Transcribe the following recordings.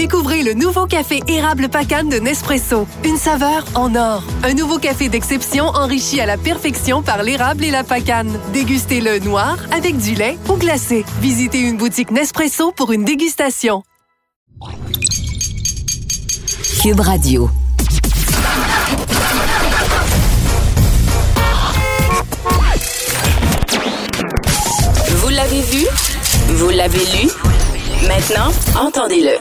Découvrez le nouveau café érable Pacane de Nespresso. Une saveur en or. Un nouveau café d'exception enrichi à la perfection par l'érable et la pacane. Dégustez-le noir, avec du lait ou glacé. Visitez une boutique Nespresso pour une dégustation. Cube Radio. Vous l'avez vu? Vous l'avez lu? Maintenant, entendez-le.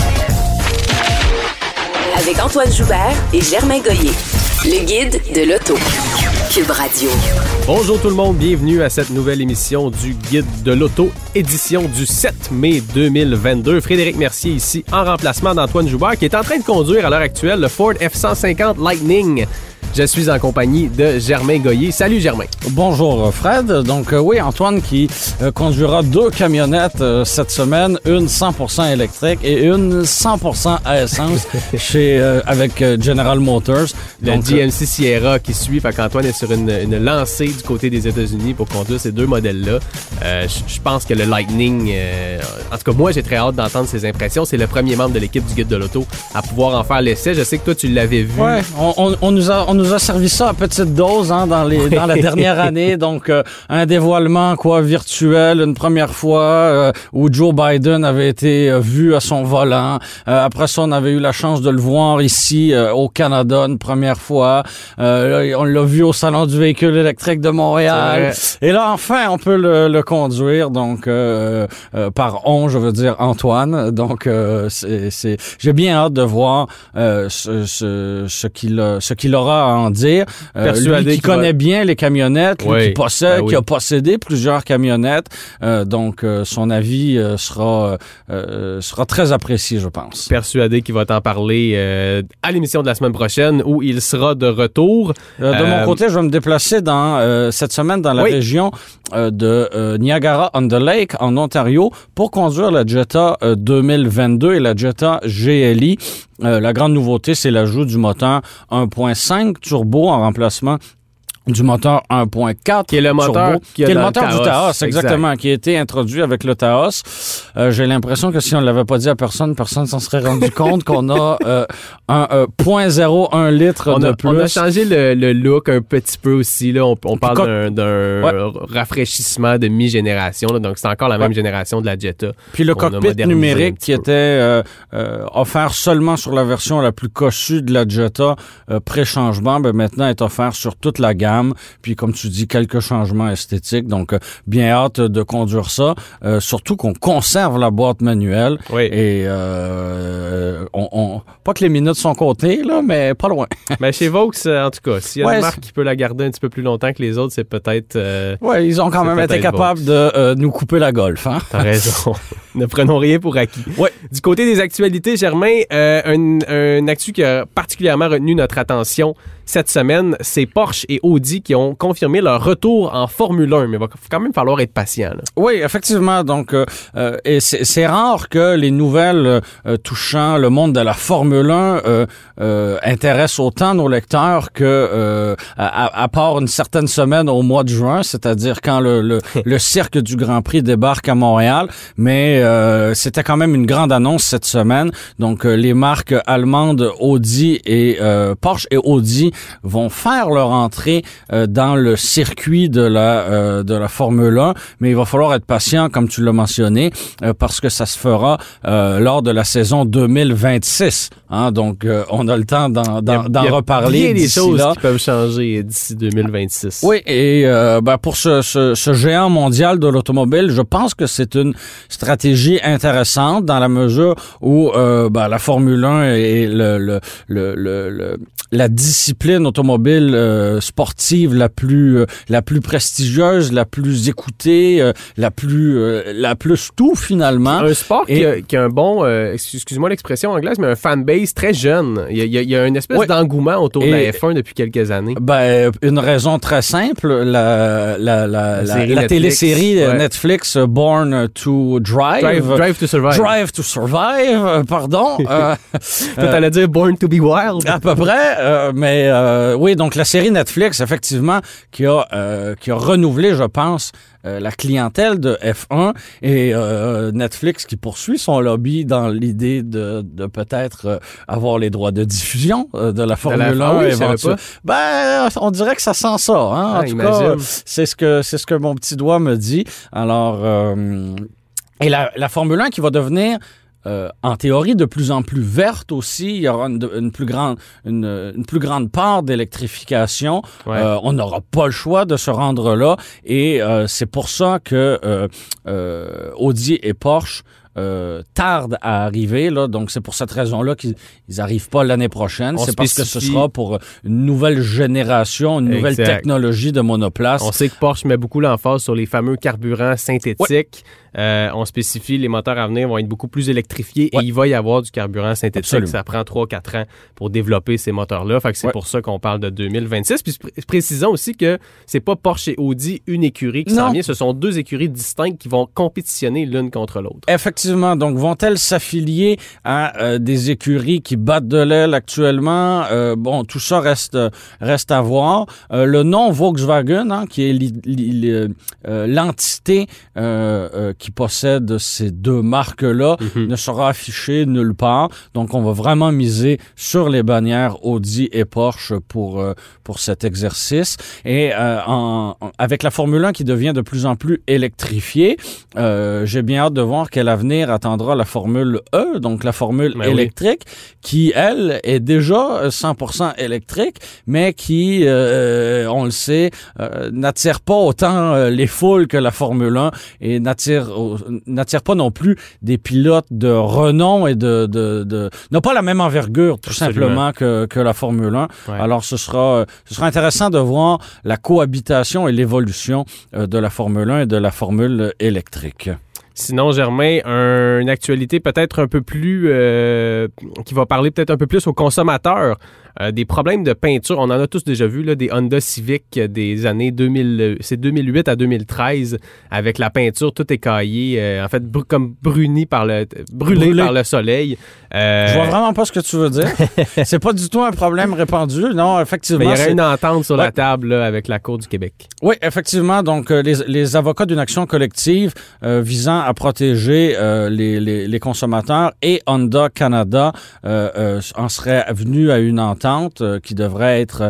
Avec Antoine Joubert et Germain Goyer. Le guide de l'auto. Cube Radio. Bonjour tout le monde, bienvenue à cette nouvelle émission du Guide de l'auto, édition du 7 mai 2022. Frédéric Mercier ici, en remplacement d'Antoine Joubert, qui est en train de conduire à l'heure actuelle le Ford F-150 Lightning. Je suis en compagnie de Germain Goyer. Salut Germain. Bonjour Fred. Donc oui, Antoine qui conduira 2 camionnettes cette semaine, une 100% électrique et une 100% à essence avec General Motors. Le GMC Sierra qui suit, fait qu'Antoine est sur une lancée du côté des États-Unis pour conduire ces 2 modèles-là. Je pense que le Lightning, en tout cas moi j'ai très hâte d'entendre ses impressions. C'est le premier membre de l'équipe du Guide de l'auto à pouvoir en faire l'essai. Je sais que toi tu l'avais vu. Ouais, on nous a servi ça à petite dose dans la dernière année. Donc, un dévoilement virtuel une première fois où Joe Biden avait été vu à son volant. Après ça, on avait eu la chance de le voir ici au Canada une première fois. On l'a vu au Salon du véhicule électrique de Montréal. Et là, enfin, on peut le conduire. Donc, par je veux dire Antoine. Donc, j'ai bien hâte de voir ce qu'il aura à en dire. Lui qui connaît bien les camionnettes, lui qui a possédé plusieurs camionnettes, donc son avis sera très apprécié, je pense. Persuadé qu'il va t'en parler à l'émission de la semaine prochaine où il sera de retour. De mon côté, je vais me déplacer cette semaine dans la région de Niagara-on-the-Lake en Ontario pour conduire la Jetta 2022 et la Jetta GLI. La grande nouveauté, c'est l'ajout du moteur 1.5 turbo en remplacement du moteur 1.4 qui est le moteur qui est le moteur du Taos, exactement, qui a été introduit avec le Taos. J'ai l'impression que si on ne l'avait pas dit à personne s'en serait rendu compte qu'on a un 0.01 litre de plus. On a changé le look un petit peu aussi. Là. On parle d'un rafraîchissement de mi-génération. Là, donc, c'est encore la même génération de la Jetta. Puis le cockpit numérique qui était offert seulement sur la version la plus cossue de la Jetta pré-changement, maintenant est offert sur toute la gamme. Puis, comme tu dis, quelques changements esthétiques. Donc, bien hâte de conduire ça. Surtout qu'on conserve la boîte manuelle. Oui. Et pas que les minutes sont comptées, là, mais pas loin. Mais chez Vaux, en tout cas, s'il y a une marque qui peut la garder un petit peu plus longtemps que les autres, c'est peut-être... oui, ils ont quand même été capables de nous couper la Golf. Hein? T'as raison. Ne prenons rien pour acquis. Ouais. Du côté des actualités, Germain, un actu qui a particulièrement retenu notre attention cette semaine, c'est Porsche et Audi qui ont confirmé leur retour en Formule 1, mais il va quand même falloir être patient. Là. Oui, effectivement. Donc, et c'est rare que les nouvelles touchant le monde de la Formule 1 intéressent autant nos lecteurs que, à part une certaine semaine au mois de juin, c'est-à-dire quand le cirque du Grand Prix débarque à Montréal. Mais c'était quand même une grande annonce cette semaine. Donc, les marques allemandes Audi et Porsche et Audi vont faire leur entrée dans le circuit de la Formule 1, mais il va falloir être patient, comme tu l'as mentionné, parce que ça se fera lors de la saison 2026. Hein? Donc, on a le temps d'en reparler. Il y a des choses là qui peuvent changer d'ici 2026. Oui, et pour ce géant mondial de l'automobile, je pense que c'est une stratégie intéressante dans la mesure où la Formule 1 et la discipline automobile sportive la plus prestigieuse, la plus écoutée, la plus tout finalement. Un sport qui a un bon, excuse-moi l'expression anglaise, mais un fanbase très jeune. Il y a une espèce d'engouement autour de la F1 depuis quelques années. Une raison très simple, la télésérie Netflix Born to Drive. Drive to Survive. Drive to Survive, pardon. T'allais dire Born to be Wild. À peu près, mais oui, donc la série Netflix, effectivement, qui a renouvelé, je pense, la clientèle de F1 et Netflix qui poursuit son lobby dans l'idée de peut-être avoir les droits de diffusion de la Formule 1 éventuellement. Ben, on dirait que ça sent ça, hein. En tout cas, c'est ce que mon petit doigt me dit. Alors, et la Formule 1 qui va devenir en théorie, de plus en plus verte aussi. Il y aura une plus grande part d'électrification. Ouais. On n'aura pas le choix de se rendre là. Et c'est pour ça que Audi et Porsche tardent à arriver, là. Donc, c'est pour cette raison-là qu'ils n'arrivent pas l'année prochaine. C'est parce que ce sera pour une nouvelle génération, une nouvelle technologie de monoplace. On sait que Porsche met beaucoup l'emphase sur les fameux carburants synthétiques. Ouais. On spécifie les moteurs à venir vont être beaucoup plus électrifiés et il va y avoir du carburant synthétique. Absolument. Ça prend 3-4 ans pour développer ces moteurs-là. Fait que c'est pour ça qu'on parle de 2026. Puis précisons aussi que c'est pas Porsche et Audi une écurie qui s'en vient. Ce sont deux écuries distinctes qui vont compétitionner l'une contre l'autre. Effectivement. Donc, vont-elles s'affilier à des écuries qui battent de l'aile actuellement? Bon, tout ça reste à voir. Le nom Volkswagen, hein, qui est l'entité qui possède ces deux marques-là, ne sera affiché nulle part. Donc, on va vraiment miser sur les bannières Audi et Porsche pour cet exercice. Et avec la Formule 1 qui devient de plus en plus électrifiée, j'ai bien hâte de voir quel avenir attendra la Formule E, donc la formule électrique, qui, elle, est déjà 100% électrique, mais qui, on le sait, n'attire pas autant les foules que la Formule 1 et n'attire pas non plus des pilotes de renom et n'a pas la même envergure, tout simplement, que la Formule 1. Ouais. Alors, ce sera intéressant de voir la cohabitation et l'évolution de la Formule 1 et de la formule électrique. Sinon, Germain, une actualité peut-être un peu plus... qui va parler peut-être un peu plus aux consommateurs. Des problèmes de peinture. On en a tous déjà vu, là, des Honda Civic des années 2008 à 2013, avec la peinture toute écaillée, en fait, comme brûlée par le soleil. Je vois vraiment pas ce que tu veux dire. C'est pas du tout un problème répandu. Non, effectivement. Mais il y aurait une entente sur la table là, avec la Cour du Québec. Oui, effectivement. Donc, les avocats d'une action collective visant à protéger les consommateurs et Honda Canada en seraient venus à une entente qui devrait être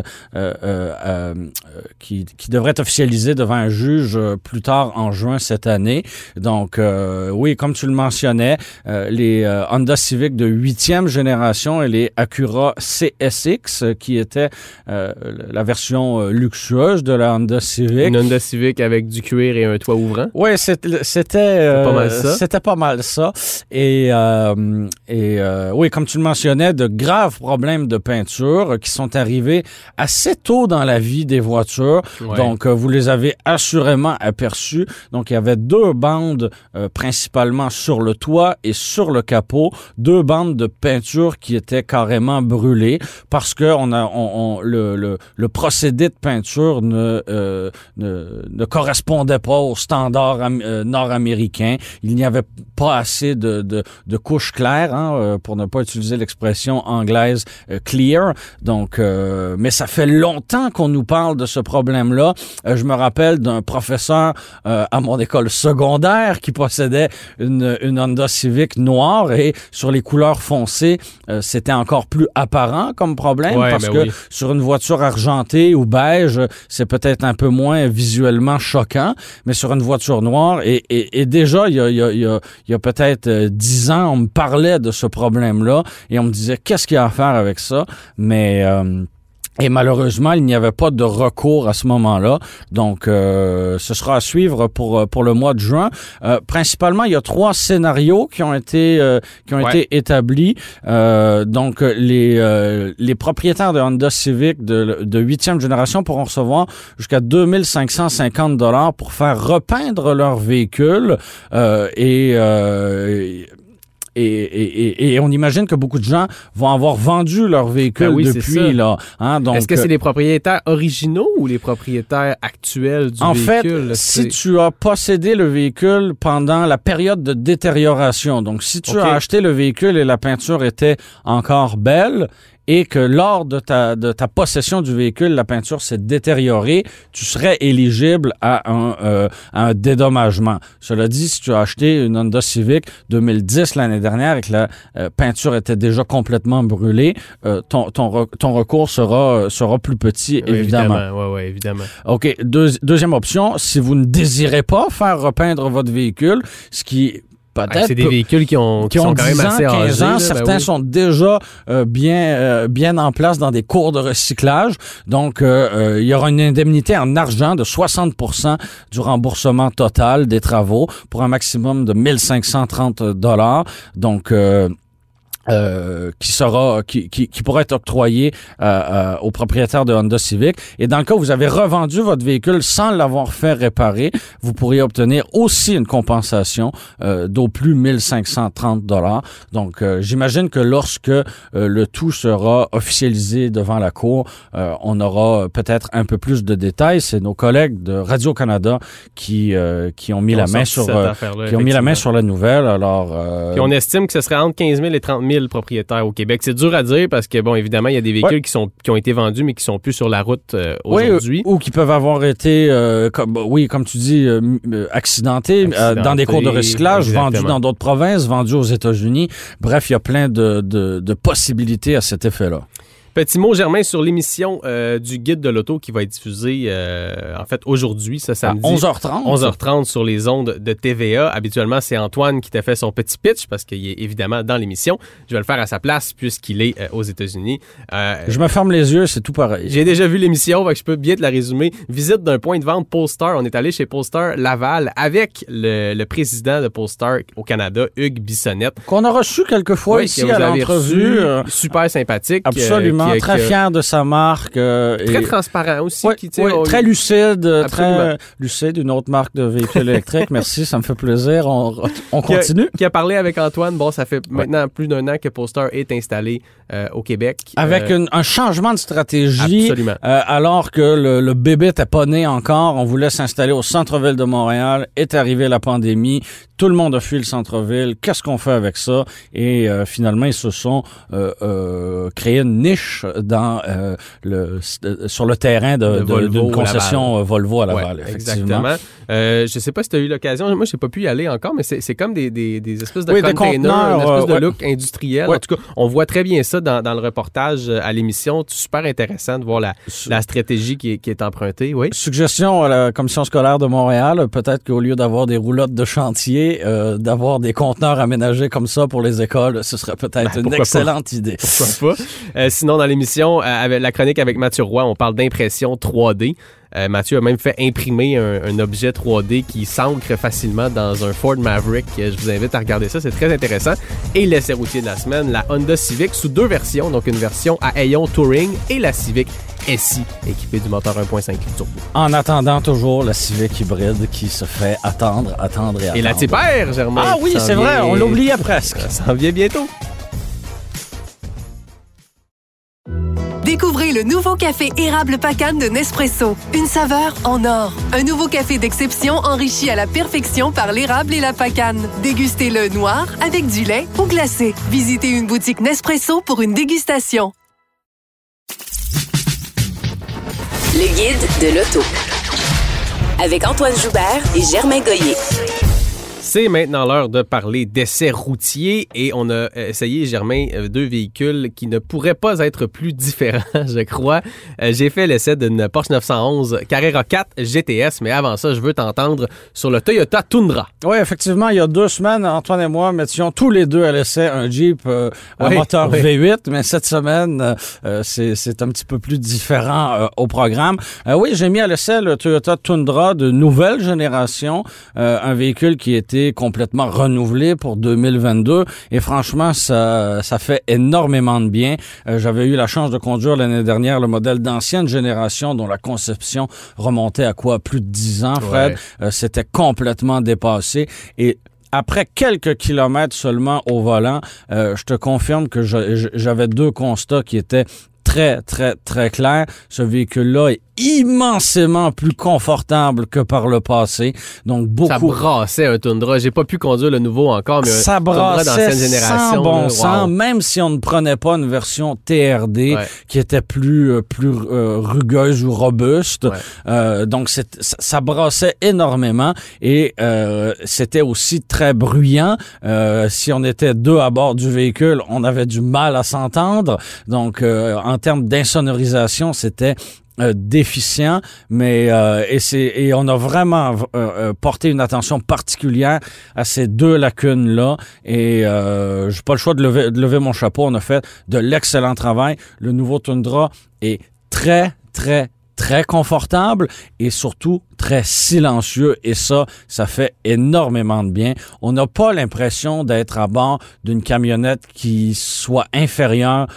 qui devrait être officialisée devant un juge plus tard en juin cette année. Donc, oui, comme tu le mentionnais, les Honda Civic de 8e génération et les Acura CSX, qui était la version luxueuse de la Honda Civic. Une Honda Civic avec du cuir et un toit ouvrant. Oui, c'était pas mal ça. C'était pas mal ça. Et oui, comme tu le mentionnais, de graves problèmes de peinture qui sont arrivés assez tôt dans la vie des voitures. Ouais. Donc, vous les avez assurément aperçus. Donc, il y avait deux bandes principalement sur le toit et sur le capot, deux bandes de peinture qui étaient carrément brûlées parce que le procédé de peinture ne correspondait pas aux standards nord-américains. Il n'y avait pas assez de couches claires, hein, pour ne pas utiliser l'expression anglaise clear. Donc, mais ça fait longtemps qu'on nous parle de ce problème-là. Je me rappelle d'un professeur à mon école secondaire qui possédait une Honda Civic noire et sur les couleurs foncées, c'était encore plus apparent comme problème parce que sur une voiture argentée ou beige, c'est peut-être un peu moins visuellement choquant, mais sur une voiture noire et déjà, il y a peut-être 10 ans, on me parlait de ce problème-là et on me disait qu'est-ce qu'il y a à faire avec ça, mais et malheureusement, il n'y avait pas de recours à ce moment-là. Donc, ce sera à suivre pour le mois de juin. Principalement, il y a 3 scénarios qui ont été établis. Donc, les propriétaires de Honda Civic de 8e génération pourront recevoir jusqu'à 2550 $ pour faire repeindre leur véhicule et on imagine que beaucoup de gens vont avoir vendu leur véhicule depuis là. Hein, donc, est-ce que c'est les propriétaires originaux ou les propriétaires actuels du véhicule? En fait, si tu as possédé le véhicule pendant la période de détérioration, donc si tu as acheté le véhicule et la peinture était encore belle et que lors de ta possession du véhicule, la peinture s'est détériorée, tu serais éligible à un dédommagement. Cela dit, si tu as acheté une Honda Civic 2010 l'année dernière et que la peinture était déjà complètement brûlée, ton recours sera plus petit, Oui, évidemment. Oui, évidemment. OK. Deuxième option, si vous ne désirez pas faire repeindre votre véhicule, ce qui peut-être... C'est des véhicules qui sont quand même assez 15 ans, âgés. certains sont déjà bien en place dans des cours de recyclage. Donc, il y aura une indemnité en argent de 60% du remboursement total des travaux pour un maximum de 1530 $. Donc, qui pourrait être octroyé aux propriétaires de Honda Civic. Et dans le cas où vous avez revendu votre véhicule sans l'avoir fait réparer, vous pourriez obtenir aussi une compensation d'au plus 1530 $. Donc, j'imagine que lorsque le tout sera officialisé devant la Cour, on aura peut-être un peu plus de détails. C'est nos collègues de Radio-Canada qui ont mis la main sur la nouvelle. Alors, puis on estime que ce serait entre 15 000 et 30 000 propriétaires au Québec. C'est dur à dire parce que, bon, évidemment, il y a des véhicules qui ont été vendus mais qui sont plus sur la route aujourd'hui. Ou qui peuvent avoir été, comme tu dis, accidentés dans des cours de recyclage, vendus dans d'autres provinces, vendus aux États-Unis. Bref, il y a plein de possibilités à cet effet-là. Petit mot, Germain, sur l'émission du Guide de l'auto qui va être diffusée, en fait, aujourd'hui, ce samedi. À 11h30. 11h30 sur les ondes de TVA. Habituellement, c'est Antoine qui t'a fait son petit pitch parce qu'il est évidemment dans l'émission. Je vais le faire à sa place puisqu'il est aux États-Unis. Je me ferme les yeux, c'est tout pareil. J'ai déjà vu l'émission, donc je peux bien te la résumer. Visite d'un point de vente Polestar. On est allé chez Polestar Laval avec le président de Polestar au Canada, Hugues Bissonnette. Qu'on a reçu quelques fois ici à l'entrevue. Super sympathique. Absolument. Très fier de sa marque. Très transparent aussi. Très lucide. Très lucide, une autre marque de véhicules électriques. Merci, ça me fait plaisir. On continue. Qui a parlé avec Antoine. Bon, ça fait maintenant plus d'un an que Polestar est installé au Québec. Avec un changement de stratégie. Absolument. Alors que le bébé n'était pas né encore, on voulait s'installer au centre-ville de Montréal. Est arrivée la pandémie. Tout le monde a fui le centre-ville. Qu'est-ce qu'on fait avec ça? Et finalement, ils se sont créé une niche sur le terrain d'une concession Volvo à Laval. Effectivement. Je sais pas si tu as eu l'occasion. Moi, j'ai pas pu y aller encore, mais c'est comme des espèces de containers, une espèce de look industriel. En tout cas, on voit très bien ça dans le reportage à l'émission. C'est super intéressant de voir la stratégie qui est empruntée. Oui. Suggestion à la Commission scolaire de Montréal, peut-être qu'au lieu d'avoir des roulottes de chantier, d'avoir des conteneurs aménagés comme ça pour les écoles, ce serait peut-être une excellente idée. Pourquoi pas? Sinon, dans l'émission, avec la chronique avec Mathieu Roy, on parle d'impression 3D. Mathieu a même fait imprimer un objet 3D qui s'ancre facilement dans un Ford Maverick. Je vous invite à regarder ça, c'est très intéressant. Et l'essai routier de la semaine, la Honda Civic sous deux versions, donc une version à Ayon Touring et la Civic SI, équipée du moteur 1.5 turbo. En attendant toujours la Civic hybride qui se fait attendre. Et la Tipper, Germain. Ah oui, c'est vrai, on l'oubliait presque. Ça s'en vient bientôt. Découvrez le nouveau café érable Pacane de Nespresso. Une saveur en or. Un nouveau café d'exception enrichi à la perfection par l'érable et la Pacane. Dégustez-le noir, avec du lait ou glacé. Visitez une boutique Nespresso pour une dégustation. Le guide de l'auto. Avec Antoine Joubert et Germain Goyer. C'est maintenant l'heure de parler d'essais routiers et on a essayé, Germain, deux véhicules qui ne pourraient pas être plus différents, je crois. J'ai fait l'essai d'une Porsche 911 Carrera 4 GTS, mais avant ça, je veux t'entendre sur le Toyota Tundra. Oui, effectivement, il y a 2 semaines, Antoine et moi mettions tous les deux à l'essai un Jeep moteur V8, mais cette semaine, c'est un petit peu plus différent au programme. Oui, j'ai mis à l'essai le Toyota Tundra de nouvelle génération, un véhicule qui était complètement renouvelé pour 2022 et franchement, ça fait énormément de bien. J'avais eu la chance de conduire l'année dernière le modèle d'ancienne génération dont la conception remontait à plus de 10 ans, Fred. Ouais. C'était complètement dépassé et après quelques kilomètres seulement au volant, je te confirme que j'avais 2 constats qui étaient très, très, très clair. Ce véhicule-là est immensément plus confortable que par le passé. Donc, beaucoup. Ça brassait un Tundra. J'ai pas pu conduire le nouveau encore, mais ça brassait sans bon sens, même si on ne prenait pas une version TRD qui était plus rugueuse ou robuste. Donc, ça brassait énormément et c'était aussi très bruyant. Si on était deux à bord du véhicule, on avait du mal à s'entendre. Donc, en termes d'insonorisation, c'était déficient, mais et on a vraiment porté une attention particulière à ces deux lacunes-là et j'ai pas le choix de lever mon chapeau. On a fait de l'excellent travail. Le nouveau Tundra est très, très, très confortable et surtout très silencieux et ça fait énormément de bien. On n'a pas l'impression d'être à bord d'une camionnette qui soit inférieure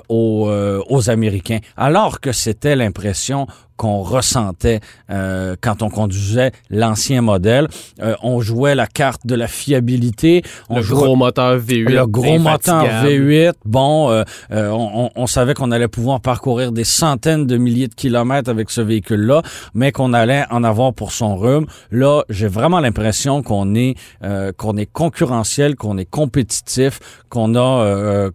aux Américains, alors que c'était l'impression qu'on ressentait quand on conduisait l'ancien modèle. On jouait la carte de la fiabilité. Le gros moteur V8. Le gros moteur V8. Bon, on savait qu'on allait pouvoir parcourir des centaines de milliers de kilomètres avec ce véhicule-là, mais qu'on allait en avoir pour son rhume. Là, j'ai vraiment l'impression qu'on est concurrentiel, qu'on est compétitif, qu'on a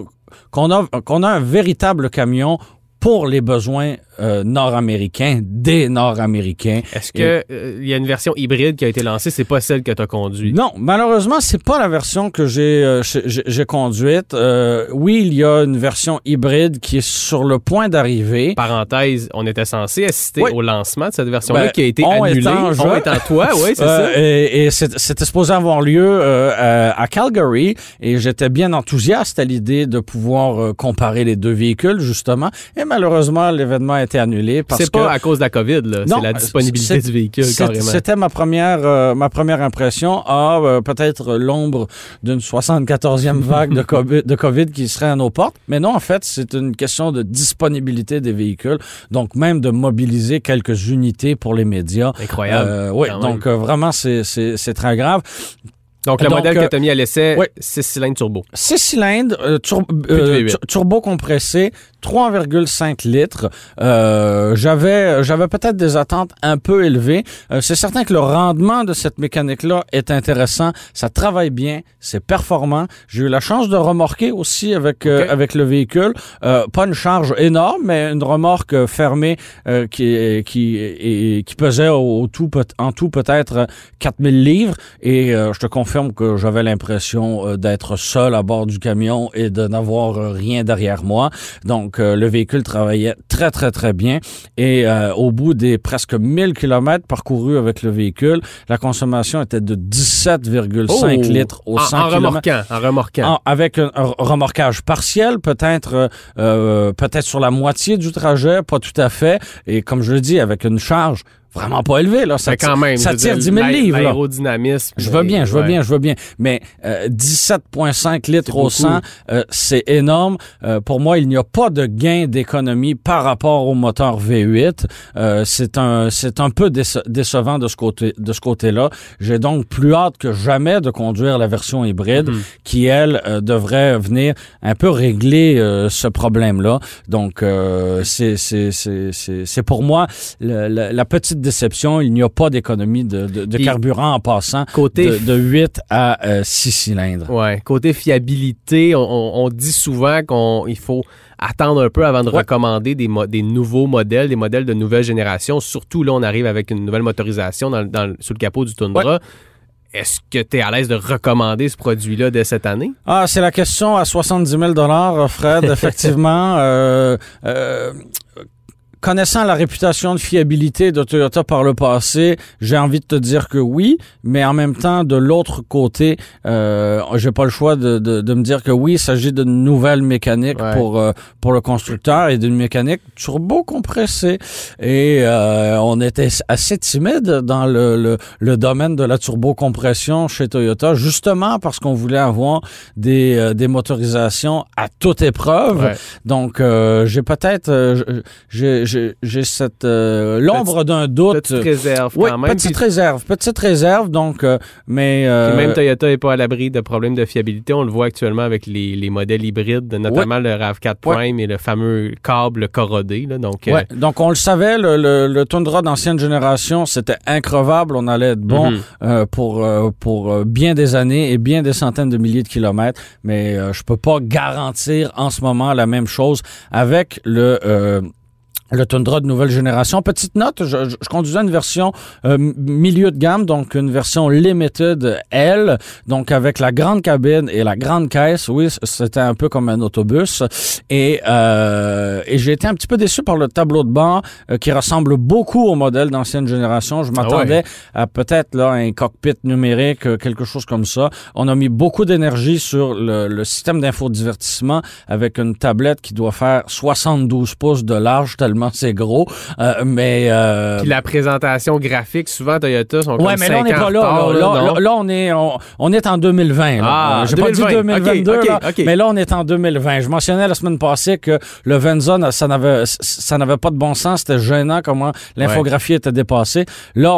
un véritable camion pour les besoins nord-américains, des Nord-Américains. Est-ce que il y a une version hybride qui a été lancée? C'est pas celle que tu as conduite? Non, malheureusement, c'est pas la version que j'ai conduite. Oui, il y a une version hybride qui est sur le point d'arriver. Parenthèse, on était censé assister au lancement de cette version-là qui a été annulée. On étant toi, oui, c'est ça. Et c'était supposé avoir lieu à Calgary et j'étais bien enthousiaste à l'idée de pouvoir comparer les deux véhicules, justement. Et malheureusement, l'événement a été annulé parce que... C'est pas à cause de la COVID, là. C'est la disponibilité du véhicule, carrément. C'était ma première impression. Peut-être l'ombre d'une 74e vague de COVID qui serait à nos portes. Mais non, en fait, c'est une question de disponibilité des véhicules. Donc, même de mobiliser quelques unités pour les médias. Incroyable. Oui, donc vraiment, c'est très grave. Donc, le modèle que tu as mis à l'essai, 6 cylindres turbo. 6 cylindres, turbo compressé, 3,5 litres. J'avais peut-être des attentes un peu élevées. C'est certain que le rendement de cette mécanique-là est intéressant. Ça travaille bien, c'est performant. J'ai eu la chance de remorquer aussi avec le véhicule. Pas une charge énorme, mais une remorque fermée qui pesait en tout peut-être 4000 livres. Et je te confirme que j'avais l'impression d'être seul à bord du camion et de n'avoir rien derrière moi. Donc, le véhicule travaillait très, très, très bien. Et au bout des presque 1000 kilomètres parcourus avec le véhicule, la consommation était de 17,5 litres au 100 km. En remorquant. Avec un remorquage partiel, peut-être sur la moitié du trajet, pas tout à fait. Et comme je le dis, avec une charge vraiment pas élevé, là. Ça tire 10 000 livres, là. L'aérodynamisme. Je veux bien. Mais 17,5 litres au 100, c'est énorme. Pour moi, il n'y a pas de gain d'économie par rapport au moteur V8. C'est un peu décevant de ce côté-là. J'ai donc plus hâte que jamais de conduire la version hybride qui, elle, devrait venir un peu régler ce problème-là. Donc, c'est pour moi la petite déception. Il n'y a pas d'économie de carburant en passant de 8 à 6 cylindres. Ouais. Côté fiabilité, on dit souvent qu'il faut attendre un peu avant de recommander des nouveaux modèles, des modèles de nouvelle génération. Surtout, là, on arrive avec une nouvelle motorisation sous le capot du Tundra. Ouais. Est-ce que tu es à l'aise de recommander ce produit-là dès cette année? C'est la question à 70 000 Fred, effectivement. Connaissant la réputation de fiabilité de Toyota par le passé, j'ai envie de te dire que oui, mais en même temps, de l'autre côté, j'ai pas le choix de me dire que oui, il s'agit d'une nouvelle mécanique pour le constructeur et d'une mécanique turbo compressée. Et on était assez timide dans le domaine de la turbo compression chez Toyota, justement parce qu'on voulait avoir des motorisations à toute épreuve. Ouais. Donc, j'ai j'ai cette l'ombre d'un doute. Petite réserve quand même. Petite réserve, donc, mais... Puis même Toyota n'est pas à l'abri de problèmes de fiabilité. On le voit actuellement avec les modèles hybrides, notamment le RAV4 Prime et le fameux câble corrodé. Là, donc, donc, on le savait, le Tundra d'ancienne génération, c'était increvable. On allait être bon pour bien des années et bien des centaines de milliers de kilomètres. Mais je peux pas garantir en ce moment la même chose avec le Tundra de nouvelle génération. Petite note, je conduisais une version milieu de gamme, donc une version Limited L, donc avec la grande cabine et la grande caisse. Oui, c'était un peu comme un autobus. Et j'ai été un petit peu déçu par le tableau de bord qui ressemble beaucoup au modèle d'ancienne génération. Je m'attendais à peut-être là un cockpit numérique, quelque chose comme ça. On a mis beaucoup d'énergie sur le système d'infodivertissement avec une tablette qui doit faire 72 pouces de large, tellement c'est gros, mais... Puis la présentation graphique, souvent Toyota sont comme 5 ans. Ouais, mais là, on n'est pas là. Là, on est en 2020. Là. J'ai 2020. Pas dit 2022, okay. Mais là, on est en 2020. Je mentionnais la semaine passée que le Venza, ça n'avait pas de bon sens. C'était gênant comment l'infographie était dépassée. Là,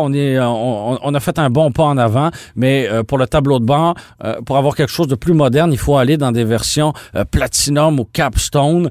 on a fait un bon pas en avant, mais pour le tableau de bord, pour avoir quelque chose de plus moderne, il faut aller dans des versions Platinum ou Capstone.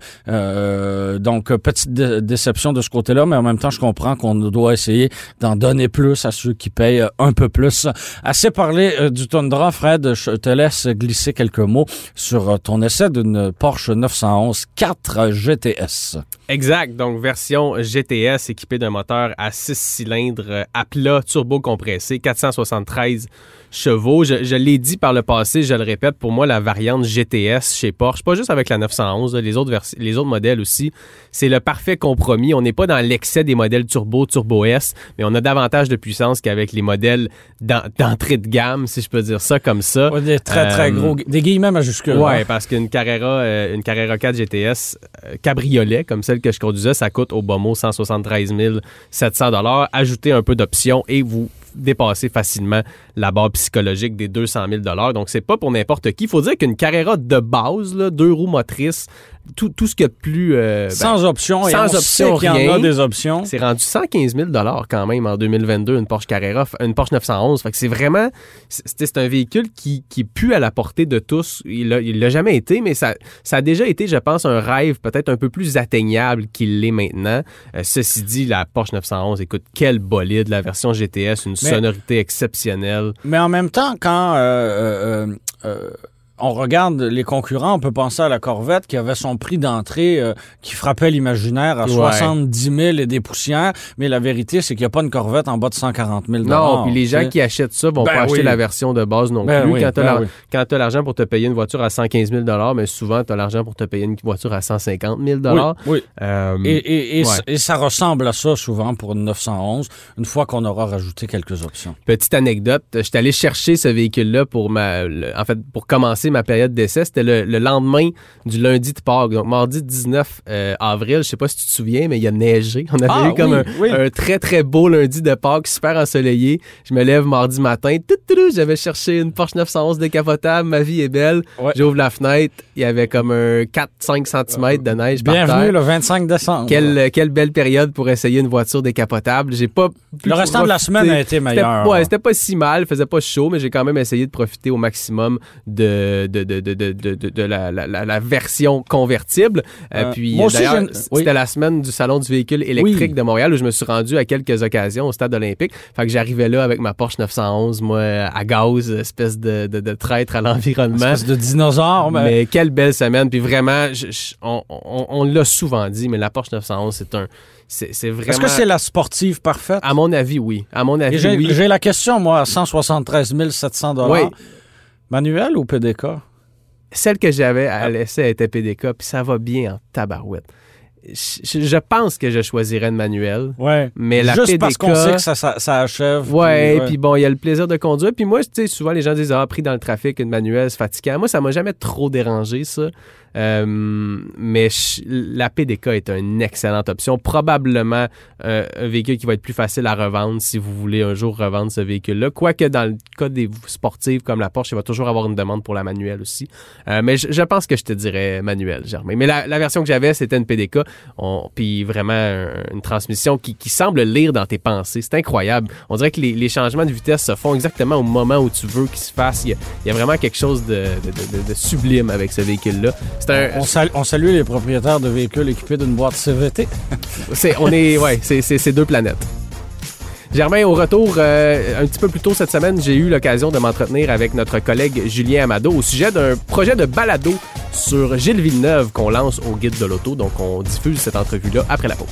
Donc, petite déception de ce côté-là, mais en même temps, je comprends qu'on doit essayer d'en donner plus à ceux qui payent un peu plus. Assez parlé du Tundra, Fred, je te laisse glisser quelques mots sur ton essai d'une Porsche 911 4 GTS. Exact, donc version GTS équipée d'un moteur à 6 cylindres à plat, turbo-compressé, 473 chevaux. Je l'ai dit par le passé, je le répète, pour moi, la variante GTS chez Porsche, pas juste avec la 911, les autres modèles aussi, c'est le parfait compromis. On n'est pas dans l'excès des modèles Turbo S, mais on a davantage de puissance qu'avec les modèles d'entrée de gamme, si je peux dire ça comme ça. Ouais, des très gros, des guillemets majuscules. Ouais, parce qu'une Carrera 4 GTS cabriolet, comme celle que je conduisais, ça coûte au bas mot 173 700 $. Ajoutez un peu d'options et vous dépassez facilement la barre psychologique des 200 000 $. Donc, c'est pas pour n'importe qui. Il faut dire qu'une Carrera de base, là, 2 roues motrices, tout ce qu'il y a de plus... sans option, sans option, qu'il y en a des options. C'est rendu 115 000 $ quand même en 2022, une Porsche Carrera, une Porsche 911. Fait que c'est vraiment... C'est un véhicule qui pue à la portée de tous. Il l'a jamais été, mais ça a déjà été, je pense, un rêve peut-être un peu plus atteignable qu'il l'est maintenant. Ceci dit, la Porsche 911, écoute, quel bolide, la version GTS, une sonorité exceptionnelle. Mais en même temps, quand... on regarde les concurrents, on peut penser à la Corvette qui avait son prix d'entrée qui frappait l'imaginaire à 70 000 et des poussières, mais la vérité, c'est qu'il n'y a pas une Corvette en bas de 140 000 $. Non, puis les gens qui achètent ça vont pas acheter la version de base non plus. Oui, quand tu as l'argent pour te payer une voiture à 115 000 $, mais souvent, tu as l'argent pour te payer une voiture à 150 000 $. Oui. Et ça ressemble à ça souvent pour une 911, une fois qu'on aura rajouté quelques options. Petite anecdote, je suis allé chercher ce véhicule-là pour commencer ma période d'essai. C'était le lendemain du lundi de Pâques. Donc, mardi 19 avril, je sais pas si tu te souviens, mais il a neigé. On avait eu un très, très beau lundi de Pâques, super ensoleillé. Je me lève mardi matin. J'avais cherché une Porsche 911 décapotable. Ma vie est belle. Ouais. J'ouvre la fenêtre. Il y avait comme un 4-5 cm de neige par terre. Bienvenue le 25 décembre. Quelle belle période pour essayer une voiture décapotable. J'ai pas le restant de la semaine a été meilleur. C'était pas si mal. Il faisait pas chaud, mais j'ai quand même essayé de profiter au maximum de la version convertible. Puis d'ailleurs, c'était la semaine du Salon du véhicule électrique de Montréal où je me suis rendu à quelques occasions au Stade olympique. Fait que j'arrivais là avec ma Porsche 911, moi, à gaz, espèce de traître à l'environnement. Espèce de dinosaure. Mais quelle belle semaine. Puis vraiment, on l'a souvent dit, mais la Porsche 911, c'est vraiment... Est-ce que c'est la sportive parfaite? À mon avis, oui. J'ai la question, moi, à 173 700 $. Oui. Manuel ou PDK? Celle que j'avais à l'essai était PDK, puis ça va bien en tabarouette. Je pense que je choisirais une manuel. Ouais. Mais la juste PDK, parce qu'on sait que ça achève. Ouais, puis bon, il y a le plaisir de conduire. Puis moi, tu sais, souvent les gens disent pris dans le trafic, une manuelle, c'est fatigant. Moi, ça m'a jamais trop dérangé, ça. Mais la PDK est une excellente option. Probablement un véhicule qui va être plus facile à revendre si vous voulez un jour revendre ce véhicule-là. Quoique dans le cas des sportives comme la Porsche, il va toujours avoir une demande pour la manuelle aussi. Mais je pense que je te dirais manuelle, Germain. Mais la version que j'avais, c'était une PDK. Puis vraiment une transmission qui semble lire dans tes pensées. C'est incroyable. On dirait que les changements de vitesse se font exactement au moment où tu veux qu'ils se fassent. Il y a vraiment quelque chose de sublime avec ce véhicule-là. On salue les propriétaires de véhicules équipés d'une boîte CVT. C'est deux planètes. Germain, au retour, un petit peu plus tôt cette semaine, j'ai eu l'occasion de m'entretenir avec notre collègue Julien Amado au sujet d'un projet de balado sur Gilles Villeneuve qu'on lance au Guide de l'Auto. Donc, on diffuse cette entrevue-là après la pause.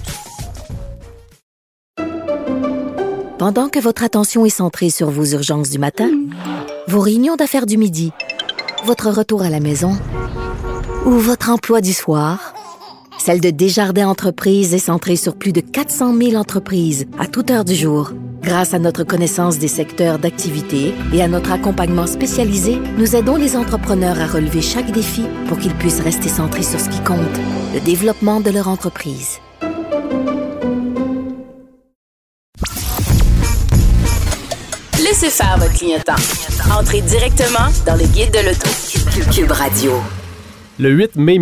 Pendant que votre attention est centrée sur vos urgences du matin, vos réunions d'affaires du midi, votre retour à la maison ou votre emploi du soir, celle de Desjardins Entreprises est centrée sur plus de 400 000 entreprises à toute heure du jour. Grâce à notre connaissance des secteurs d'activité et à notre accompagnement spécialisé, nous aidons les entrepreneurs à relever chaque défi pour qu'ils puissent rester centrés sur ce qui compte, le développement de leur entreprise. Laissez faire votre clignotant. Entrez directement dans le Guide de l'Auto. Cube Radio. Le 8 mai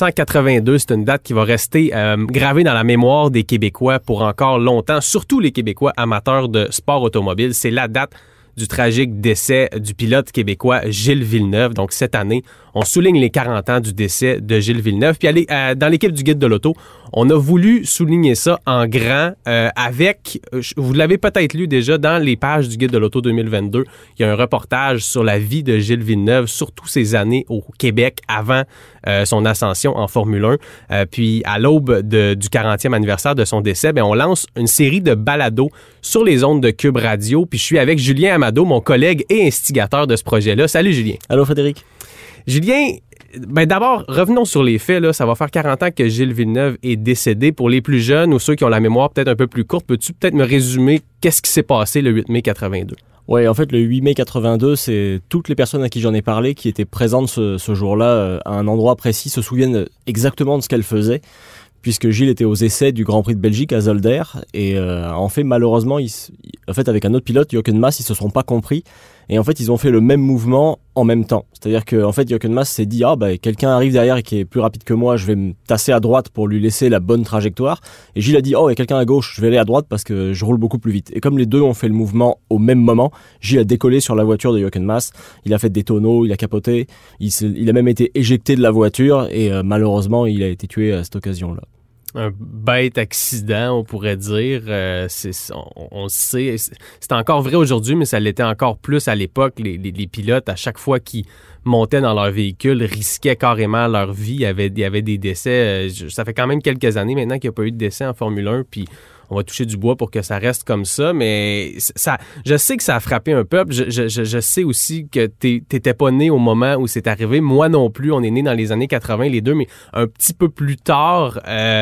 1982, c'est une date qui va rester gravée dans la mémoire des Québécois pour encore longtemps, surtout les Québécois amateurs de sport automobile. C'est la date du tragique décès du pilote québécois Gilles Villeneuve. Donc, cette année, on souligne les 40 ans du décès de Gilles Villeneuve. Puis, dans l'équipe du Guide de l'Auto, on a voulu souligner ça en grand avec, vous l'avez peut-être lu déjà, dans les pages du Guide de l'Auto 2022, il y a un reportage sur la vie de Gilles Villeneuve, surtout ses années au Québec avant son ascension en Formule 1. Puis, à l'aube du 40e anniversaire de son décès, on lance une série de balados sur les ondes de Cube Radio. Puis, je suis avec Julien Amado, mon collègue et instigateur de ce projet-là. Salut, Julien. Allô, Frédéric. Julien, d'abord, revenons sur les faits. Là. Ça va faire 40 ans que Gilles Villeneuve est décédé. Pour les plus jeunes ou ceux qui ont la mémoire peut-être un peu plus courte, peux-tu peut-être me résumer qu'est-ce qui s'est passé le 8 mai 82? Oui, en fait, le 8 mai 82, c'est toutes les personnes à qui j'en ai parlé qui étaient présentes ce jour-là à un endroit précis se souviennent exactement de ce qu'elle faisait, puisque Gilles était aux essais du Grand Prix de Belgique à Zolder. Et en fait, malheureusement, avec un autre pilote, Jochen Mass, ils se sont pas compris. Et en fait, ils ont fait le même mouvement en même temps. C'est-à-dire que, en fait, Jochen Mass s'est dit, quelqu'un arrive derrière et qui est plus rapide que moi, je vais me tasser à droite pour lui laisser la bonne trajectoire. Et Gilles a dit, il y a quelqu'un à gauche, je vais aller à droite parce que je roule beaucoup plus vite. Et comme les deux ont fait le mouvement au même moment, Gilles a décollé sur la voiture de Jochen Mass. Il a fait des tonneaux, il a capoté. Il a même été éjecté de la voiture et malheureusement, il a été tué à cette occasion-là. Un bête accident, on pourrait dire. On le sait. C'est encore vrai aujourd'hui, mais ça l'était encore plus à l'époque. Les pilotes, à chaque fois qu'ils montaient dans leur véhicule, risquaient carrément leur vie. Il y avait des décès. Ça fait quand même quelques années maintenant qu'il n'y a pas eu de décès en Formule 1, puis on va toucher du bois pour que ça reste comme ça, mais je sais que ça a frappé un peuple. Je sais aussi que t'étais pas né au moment où c'est arrivé. Moi non plus, on est né dans les années 80, les deux, mais un petit peu plus tard.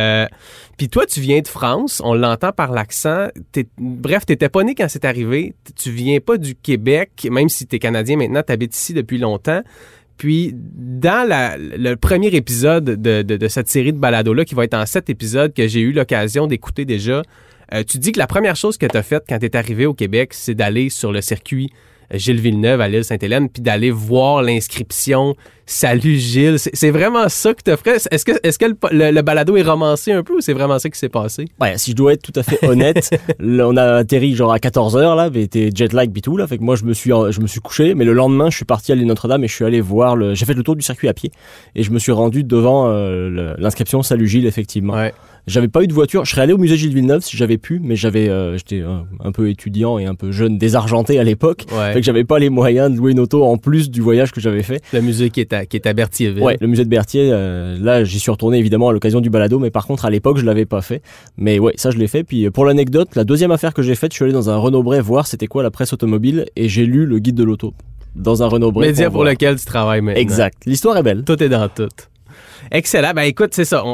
Puis toi, tu viens de France, on l'entend par l'accent. Bref, t'étais pas né quand c'est arrivé. Tu viens pas du Québec, même si t'es Canadien maintenant, t'habites ici depuis longtemps. Puis, dans le premier épisode de cette série de balados-là, qui va être en 7 épisodes que j'ai eu l'occasion d'écouter déjà, tu dis que la première chose que tu as faite quand tu es arrivé au Québec, c'est d'aller sur le circuit Gilles Villeneuve à l'île Sainte-Hélène, puis d'aller voir l'inscription « Salut Gilles ». C'est vraiment ça que tu as fait? Est-ce que le balado est romancé un peu ou c'est vraiment ça qui s'est passé? Ouais, si je dois être tout à fait honnête, on a atterri genre à 14h, là, était jet lag et tout, là, fait que moi je me suis couché, mais le lendemain je suis parti à l'île Notre-Dame et je suis allé voir j'ai fait le tour du circuit à pied et je me suis rendu devant l'inscription « Salut Gilles », effectivement. Ouais. J'avais pas eu de voiture. Je serais allé au musée Gilles Villeneuve si j'avais pu, mais j'étais un peu étudiant et un peu jeune, désargenté à l'époque. Ouais. Fait que j'avais pas les moyens de louer une auto en plus du voyage que j'avais fait. Le musée qui est à Berthierville. Ouais, le musée de Berthier. Là, j'y suis retourné évidemment à l'occasion du balado, mais par contre à l'époque je l'avais pas fait. Mais ouais, ça je l'ai fait. Puis pour l'anecdote, la deuxième affaire que j'ai faite, je suis allé dans un Renault Bray voir c'était quoi la presse automobile et j'ai lu le Guide de l'Auto dans un Renault Bray. Média pour lequel tu travailles maintenant. Exact. L'histoire est belle. Tout est dans tout. Excellent. Ben écoute, c'est ça.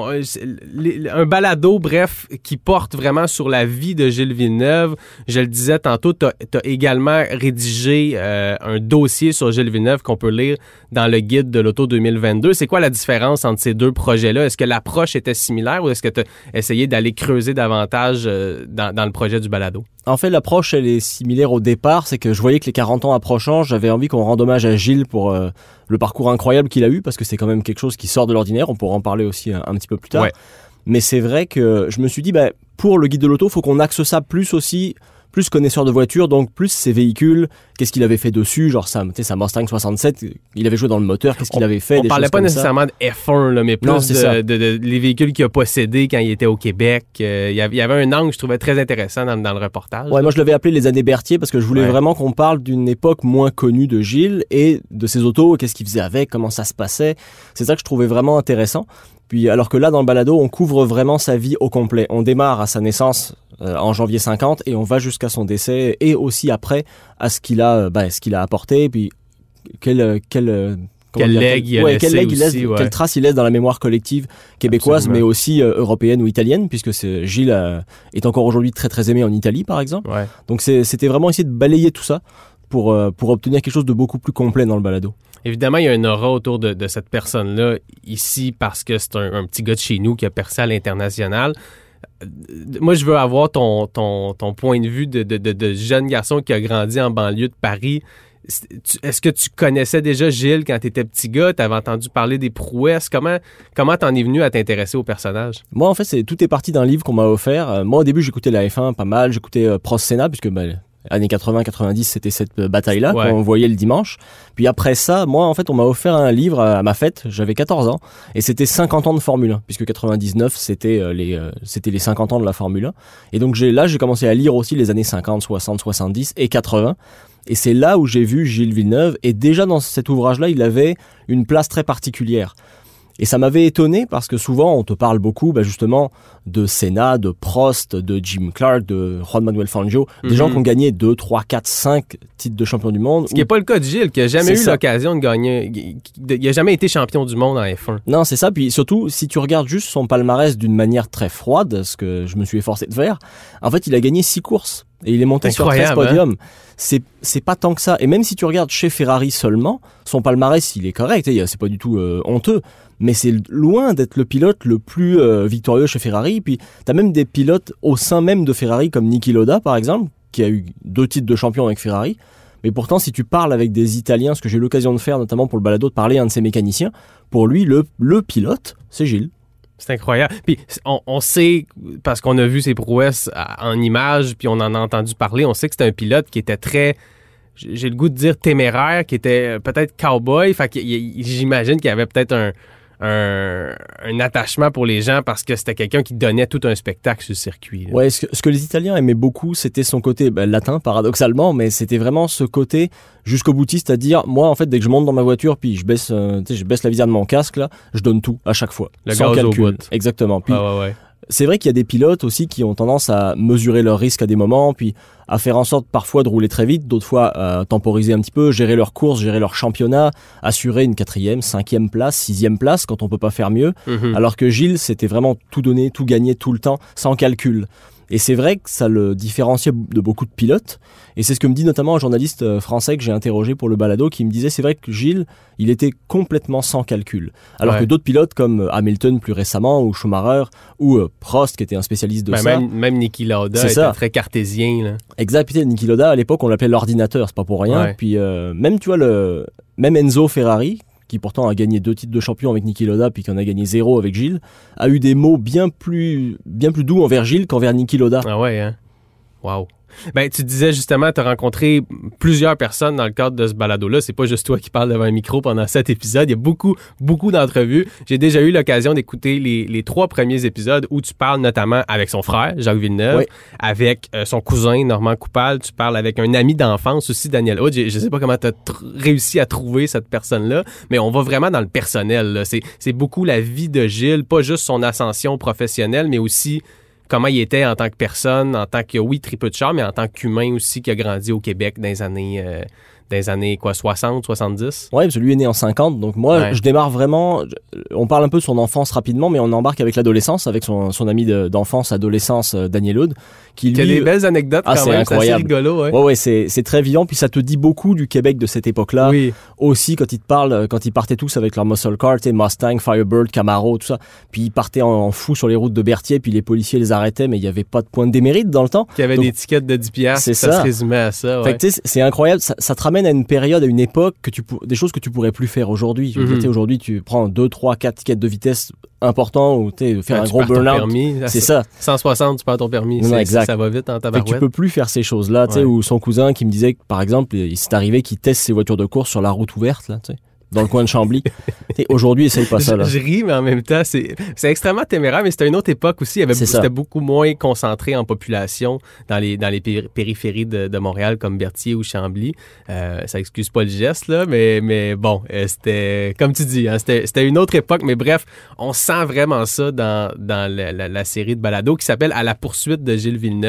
Un balado, bref, qui porte vraiment sur la vie de Gilles Villeneuve. Je le disais tantôt, t'as également rédigé un dossier sur Gilles Villeneuve qu'on peut lire dans le Guide de l'Auto 2022. C'est quoi la différence entre ces deux projets-là? Est-ce que l'approche était similaire ou est-ce que tu as essayé d'aller creuser davantage dans le projet du balado? En fait, l'approche, elle est similaire au départ. C'est que je voyais que les 40 ans approchant, j'avais envie qu'on rende hommage à Gilles pour le parcours incroyable qu'il a eu, parce que c'est quand même quelque chose qui sort de l'ordinaire. On pourra en parler aussi un petit peu plus tard. Ouais. Mais c'est vrai que je me suis dit, pour le guide de l'auto, faut qu'on axe ça plus connaisseur de voiture, donc plus ses véhicules, qu'est-ce qu'il avait fait dessus, genre sa Mustang 67, il avait joué dans le moteur, qu'est-ce qu'il avait fait, on parlait pas nécessairement de F1, là, mais plus de les véhicules qu'il a possédés quand il était au Québec. Il y avait un angle que je trouvais très intéressant dans le reportage. Ouais, moi je l'avais appelé les années Berthier parce que je voulais vraiment qu'on parle d'une époque moins connue de Gilles et de ses autos, qu'est-ce qu'il faisait avec, comment ça se passait. C'est ça que je trouvais vraiment intéressant. Puis alors que là, dans le balado, on couvre vraiment sa vie au complet. On démarre à sa naissance en janvier 50 et on va jusqu'à son décès et aussi après à ce qu'il a apporté. Puis quelle legs il laisse, quelle trace il laisse dans la mémoire collective québécoise, mais aussi européenne ou italienne, puisque Gilles est encore aujourd'hui très très aimé en Italie, par exemple. Ouais. Donc c'était vraiment essayer de balayer tout ça pour obtenir quelque chose de beaucoup plus complet dans le balado. Évidemment, il y a un aura autour de cette personne-là ici parce que c'est un petit gars de chez nous qui a percé à l'international. Moi, je veux avoir ton point de vue de jeune garçon qui a grandi en banlieue de Paris. Est-ce que tu connaissais déjà Gilles quand tu étais petit gars? Tu avais entendu parler des prouesses? Comment t'en es venu à t'intéresser au personnage? Moi, en fait, tout est parti d'un livre qu'on m'a offert. Moi, au début, j'écoutais la F1 pas mal. J'écoutais Prost Senna, puisque années 80-90, c'était cette bataille-là qu'on voyait le dimanche. Puis après ça, moi, en fait, on m'a offert un livre à ma fête. J'avais 14 ans. Et c'était 50 ans de Formule 1, puisque 99, c'était les 50 ans de la Formule 1. Et donc, j'ai commencé à lire aussi les années 50, 60, 70 et 80. Et c'est là où j'ai vu Gilles Villeneuve. Et déjà, dans cet ouvrage-là, il avait une place très particulière. Et ça m'avait étonné parce que souvent, on te parle beaucoup, justement, de Senna, de Prost, de Jim Clark, de Juan Manuel Fangio, des gens qui ont gagné 2, 3, 4, 5 titres de champion du monde. Ce qui n'est pas le cas de Gilles, qui n'a jamais eu l'occasion de gagner. Il n'a jamais été champion du monde en F1. Non, c'est ça. Puis surtout, si tu regardes juste son palmarès d'une manière très froide, ce que je me suis efforcé de faire, en fait, il a gagné 6 courses. Et il est monté sur 13 podiums. C'est pas tant que ça. Et même si tu regardes chez Ferrari seulement, son palmarès, il est correct. C'est pas du tout honteux. Mais c'est loin d'être le pilote le plus victorieux chez Ferrari. Puis t'as même des pilotes au sein même de Ferrari, comme Niki Lauda, par exemple, qui a eu 2 titres de champion avec Ferrari. Mais pourtant, si tu parles avec des Italiens, ce que j'ai eu l'occasion de faire, notamment pour le balado, de parler à un de ses mécaniciens, pour lui, le pilote, c'est Gilles. C'est incroyable. Puis on sait, parce qu'on a vu ses prouesses en images, puis on en a entendu parler, on sait que c'était un pilote qui était très, j'ai le goût de dire téméraire, qui était peut-être cowboy. Fait que j'imagine qu'il y avait peut-être un attachement pour les gens parce que c'était quelqu'un qui donnait tout un spectacle sur le circuit. Là. Ouais, ce que les Italiens aimaient beaucoup, c'était son côté latin, paradoxalement, mais c'était vraiment ce côté jusqu'au boutiste, c'est-à-dire, moi, en fait, dès que je monte dans ma voiture, puis je baisse la visière de mon casque, là, je donne tout, à chaque fois. Le sans gaz calcul. au bout. Exactement. Puis, ouais. C'est vrai qu'il y a des pilotes aussi qui ont tendance à mesurer leurs risques à des moments, puis à faire en sorte parfois de rouler très vite, d'autres fois à temporiser un petit peu, gérer leur course, gérer leur championnat, assurer une 4e, 5e place, 6e place quand on peut pas faire mieux. Alors que Gilles, c'était vraiment tout donner, tout gagner tout le temps, sans calcul. Et c'est vrai que ça le différenciait de beaucoup de pilotes. Et c'est ce que me dit notamment un journaliste français que j'ai interrogé pour le balado, qui me disait, c'est vrai que Gilles, il était complètement sans calcul. Alors que d'autres pilotes comme Hamilton plus récemment, ou Schumacher, ou Prost, qui était un spécialiste de ça. Même Niki Lauda était très cartésien. Là. Exact. Puis Niki Lauda, à l'époque, on l'appelait l'ordinateur, c'est pas pour rien. Ouais. Puis même, tu vois, même Enzo Ferrari, qui pourtant a gagné 2 titres de champion avec Niki Lauda, puis qui en a gagné 0 avec Gilles, a eu des mots bien plus doux envers Gilles qu'envers Niki Lauda. Ah ouais, hein? Wow. Tu disais justement, tu as rencontré plusieurs personnes dans le cadre de ce balado-là. C'est pas juste toi qui parles devant un micro pendant 7 épisodes. Il y a beaucoup d'entrevues. J'ai déjà eu l'occasion d'écouter les 3 premiers épisodes où tu parles notamment avec son frère, Jacques Villeneuve, avec son cousin, Normand Coupal. Tu parles avec un ami d'enfance aussi, Daniel Hood. Je sais pas comment tu as réussi à trouver cette personne-là, mais on va vraiment dans le personnel. Là. C'est beaucoup la vie de Gilles, pas juste son ascension professionnelle, mais aussi comment il était en tant que personne, en tant que, tripeux de char, mais en tant qu'humain aussi qui a grandi au Québec dans les années 60, 70. Ouais, parce que lui est né en 50, donc moi, je démarre vraiment, on parle un peu de son enfance rapidement, mais on embarque avec l'adolescence, avec son ami d'enfance, adolescence, Daniel Hood, qui lui... Il y a des belles anecdotes quand c'est même, incroyable. C'est assez rigolo. Ouais, c'est très vivant, puis ça te dit beaucoup du Québec de cette époque-là. Oui. Aussi, quand ils partaient tous avec leur muscle car, Mustang, Firebird, Camaro, tout ça, puis ils partaient en fou sur les routes de Berthier, puis les policiers les arrêtaient, mais il n'y avait pas de point de démérite dans le temps. Il y avait des tickets de 10$, ça se résumait à ça. Fait que, c'est incroyable, ça te ramène ramène à une période, à une époque, des choses que tu pourrais plus faire aujourd'hui. Je veux dire, aujourd'hui, tu prends 2, 3, 4 tickets de vitesse importants ou faire un gros burn-out. C'est ça. 160, tu perds ton permis. Ça va vite en tabarouette. Tu peux plus faire ces choses-là. Ou son cousin qui me disait que, par exemple, il s'est arrivé qu'il teste ses voitures de course sur la route ouverte, là, dans le coin de Chambly. Aujourd'hui, essaye pas ça. Là. Je ris, mais en même temps, c'est extrêmement téméraire, mais c'était une autre époque aussi. C'était beaucoup moins concentré en population dans les périphéries de Montréal, comme Berthier ou Chambly. Ça excuse pas le geste, là, mais bon, c'était, comme tu dis, hein, c'était une autre époque, mais bref, on sent vraiment ça dans la série de balados qui s'appelle « À la poursuite de Gilles Villeneuve ».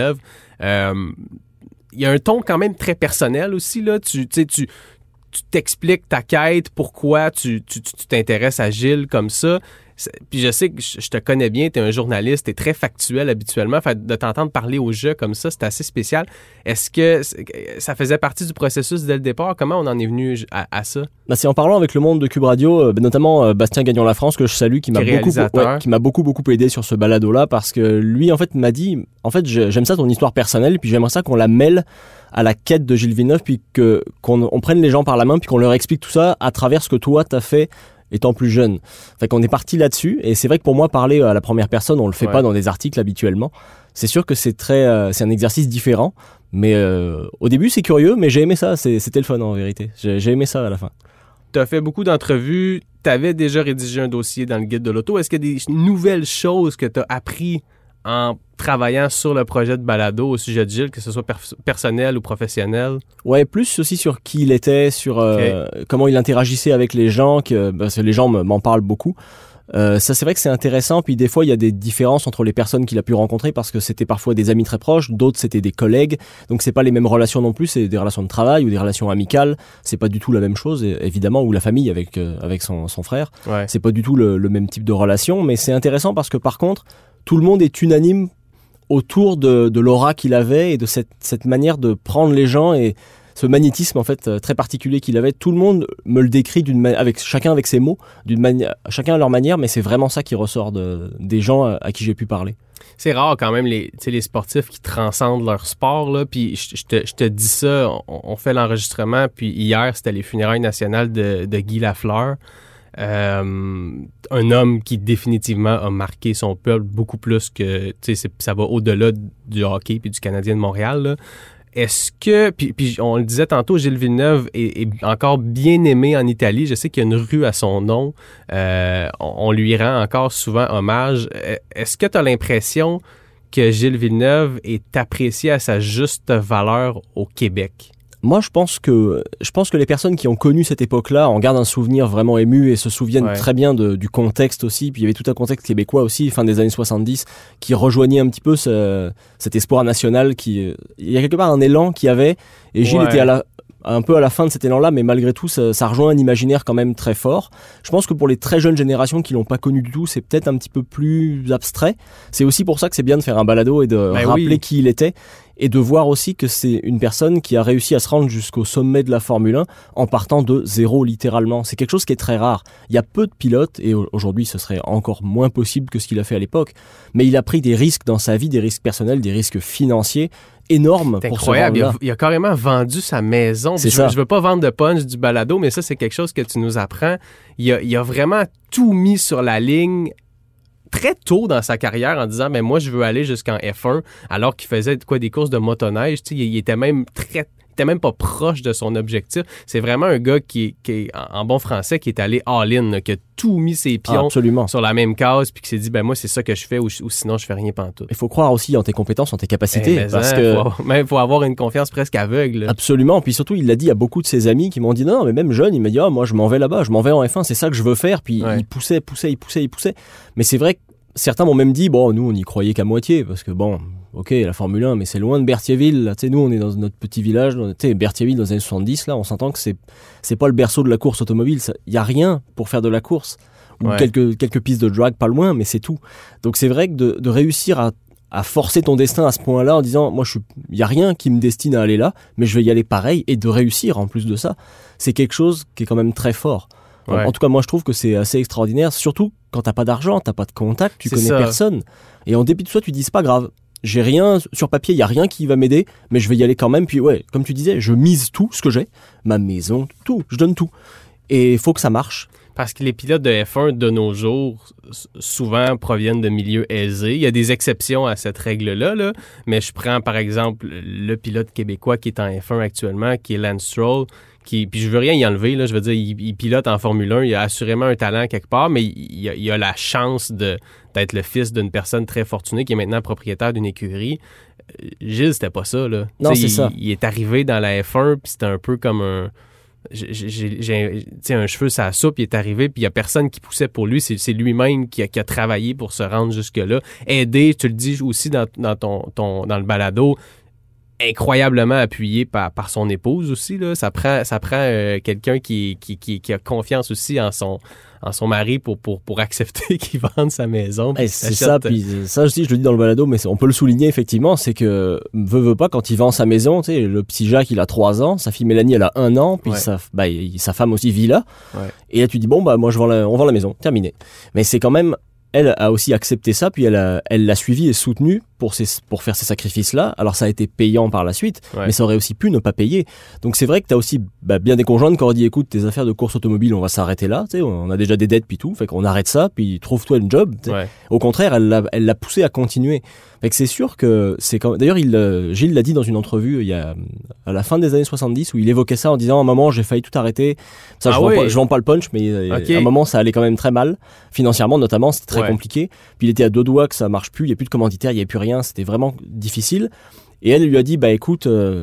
Il y a un ton quand même très personnel aussi, là. Tu t'expliques ta quête, pourquoi tu t'intéresses à Gilles comme ça. Puis je sais que je te connais bien, tu es un journaliste, tu es très factuel habituellement. Fait de t'entendre parler au jeu comme ça, c'est assez spécial. Est-ce que ça faisait partie du processus dès le départ? Comment on en est venu à ça? C'est en parlant avec le monde de Cube Radio, notamment Bastien Gagnon-Lafrance, que je salue, qui m'a beaucoup aidé sur ce balado-là, parce que lui, en fait, m'a dit, en fait, j'aime ça ton histoire personnelle, puis j'aimerais ça qu'on la mêle à la quête de Gilles Villeneuve, puis qu'on prenne les gens par la main, puis qu'on leur explique tout ça à travers ce que toi t'as fait étant plus jeune. Fait qu'on est parti là-dessus, et c'est vrai que pour moi, parler à la première personne, on le fait pas dans des articles habituellement. C'est sûr que c'est un exercice différent, mais au début c'est curieux, mais j'ai aimé ça, c'était le fun en vérité. J'ai aimé ça à la fin. Tu as fait beaucoup d'entrevues, tu avais déjà rédigé un dossier dans le guide de l'auto. Est-ce qu'il y a des nouvelles choses que tu as appris en travaillant sur le projet de balado au sujet de Gilles, que ce soit personnel ou professionnel? Ouais, plus aussi sur qui il était, sur comment il interagissait avec les gens, parce que les gens m'en parlent beaucoup. Ça, c'est vrai que c'est intéressant, puis des fois, il y a des différences entre les personnes qu'il a pu rencontrer, parce que c'était parfois des amis très proches, d'autres c'était des collègues, donc c'est pas les mêmes relations non plus, c'est des relations de travail ou des relations amicales, c'est pas du tout la même chose, évidemment, ou la famille avec son frère, c'est pas du tout le même type de relation, mais c'est intéressant parce que par contre, tout le monde est unanime autour de l'aura qu'il avait et de cette manière de prendre les gens et ce magnétisme en fait très particulier qu'il avait. Tout le monde me le décrit chacun avec ses mots, chacun à leur manière, mais c'est vraiment ça qui ressort des gens à qui j'ai pu parler. C'est rare quand même les sportifs qui transcendent leur sport, là. Puis je te dis ça, on fait l'enregistrement, puis hier c'était les funérailles nationales de Guy Lafleur. Un homme qui définitivement a marqué son peuple beaucoup plus que, ça va au-delà du hockey puis du Canadien de Montréal, là. Est-ce que, puis on le disait tantôt, Gilles Villeneuve est encore bien aimé en Italie. Je sais qu'il y a une rue à son nom. On lui rend encore souvent hommage. Est-ce que tu as l'impression que Gilles Villeneuve est apprécié à sa juste valeur au Québec? Moi, je pense que les personnes qui ont connu cette époque-là en gardent un souvenir vraiment ému et se souviennent très bien du contexte aussi. Puis il y avait tout un contexte québécois aussi, fin des années 70, qui rejoignait un petit peu cet espoir national. Il y a quelque part un élan qu'il y avait, et Gilles était un peu à la fin de cet élan-là, mais malgré tout, ça rejoint un imaginaire quand même très fort. Je pense que pour les très jeunes générations qui l'ont pas connu du tout, c'est peut-être un petit peu plus abstrait. C'est aussi pour ça que c'est bien de faire un balado et de rappeler qui il était, et de voir aussi que c'est une personne qui a réussi à se rendre jusqu'au sommet de la Formule 1 en partant de zéro, littéralement. C'est quelque chose qui est très rare. Il y a peu de pilotes, et aujourd'hui ce serait encore moins possible que ce qu'il a fait à l'époque, mais il a pris des risques dans sa vie, des risques personnels, des risques financiers énorme. C'est incroyable. Il a carrément vendu sa maison. Je veux pas vendre de punch du balado, mais ça, c'est quelque chose que tu nous apprends. Il a vraiment tout mis sur la ligne très tôt dans sa carrière en disant, mais moi, je veux aller jusqu'en F1, alors qu'il faisait des courses de motoneige. Il était même pas proche de son objectif. C'est vraiment un gars qui est en bon français, qui est allé all-in, là, qui a tout mis ses pions sur la même case, puis qui s'est dit, ben moi, c'est ça que je fais, ou sinon, je fais rien pantoute. Il faut croire aussi en tes compétences, en tes capacités. Il faut avoir une confiance presque aveugle. Là. Absolument. Puis surtout, il l'a dit à beaucoup de ses amis qui m'ont dit, non, mais même jeune, il m'a dit, moi, je m'en vais là-bas, je m'en vais en F1, c'est ça que je veux faire. Puis il poussait. Mais c'est vrai que certains m'ont même dit, bon, nous, on y croyait qu'à moitié, parce que bon, ok, la Formule 1, mais c'est loin de Berthierville. Là. Nous, on est dans notre petit village. Berthierville, dans les années 70, là, on s'entend que c'est pas le berceau de la course automobile. Il y a rien pour faire de la course. Ou quelques pistes de drag pas loin, mais c'est tout. Donc c'est vrai que de réussir à forcer ton destin à ce point-là en disant, moi, il y a rien qui me destine à aller là, mais je vais y aller pareil, et de réussir en plus de ça, c'est quelque chose qui est quand même très fort. En tout cas, moi, je trouve que c'est assez extraordinaire, surtout quand t'as pas d'argent, t'as pas de contact, tu connais personne. Et en dépit de ça, tu dis, c'est pas grave. j'ai rien sur papier, il y a rien qui va m'aider, mais je vais y aller quand même. Puis ouais, comme tu disais, je mise tout ce que j'ai, ma maison, tout, je donne tout. Et il faut que ça marche. Parce que les pilotes de F1 de nos jours, souvent proviennent de milieux aisés. Il y a des exceptions à cette règle-là, là, mais je prends par exemple le pilote québécois qui est en F1 actuellement, qui est Lance Stroll, puis je veux rien y enlever, là, je veux dire, il pilote en Formule 1, il a assurément un talent quelque part, mais il a la chance d'être le fils d'une personne très fortunée qui est maintenant propriétaire d'une écurie. Gilles, c'était pas ça, là. Non, c'est ça. Il est arrivé dans la F1, puis c'était un peu comme j'ai un cheveu sur la soupe, il est arrivé, puis il n'y a personne qui poussait pour lui. C'est lui-même qui a travaillé pour se rendre jusque-là. Aider, tu le dis aussi dans le balado, incroyablement appuyé par son épouse aussi. Là. Ça prend quelqu'un qui a confiance aussi en son mari pour accepter qu'il vende sa maison. C'est ça, puis ça aussi je le dis dans le balado, mais on peut le souligner effectivement, c'est que veut pas, quand il vend sa maison, tu sais, le petit Jacques il a 3 ans, sa fille Mélanie elle a 1 an, puis sa femme aussi vit là, et là tu dis bon bah moi on vend la maison, terminé. Mais c'est quand même, elle a aussi accepté ça, puis elle l'a suivi et soutenu pour faire ces sacrifices-là. Alors ça a été payant par la suite, mais ça aurait aussi pu ne pas payer. Donc c'est vrai que tu as aussi bien des conjointes qui ont dit écoute, tes affaires de course automobile, on va s'arrêter là, tu sais, on a déjà des dettes puis tout, fait qu'on arrête ça, puis trouve-toi une job. Au contraire, elle l'a poussé à continuer. Fait que c'est sûr que c'est quand... D'ailleurs, Gilles l'a dit dans une entrevue à la fin des années 70 où il évoquait ça en disant à un moment j'ai failli tout arrêter. Ça, je vends pas le punch, mais à un moment ça allait quand même très mal financièrement, notamment c'était très compliqué. Puis il était à 2 doigts que ça marche plus, il y a plus de commanditaires, il y a plus rien, c'était vraiment difficile. Et elle lui a dit bah écoute,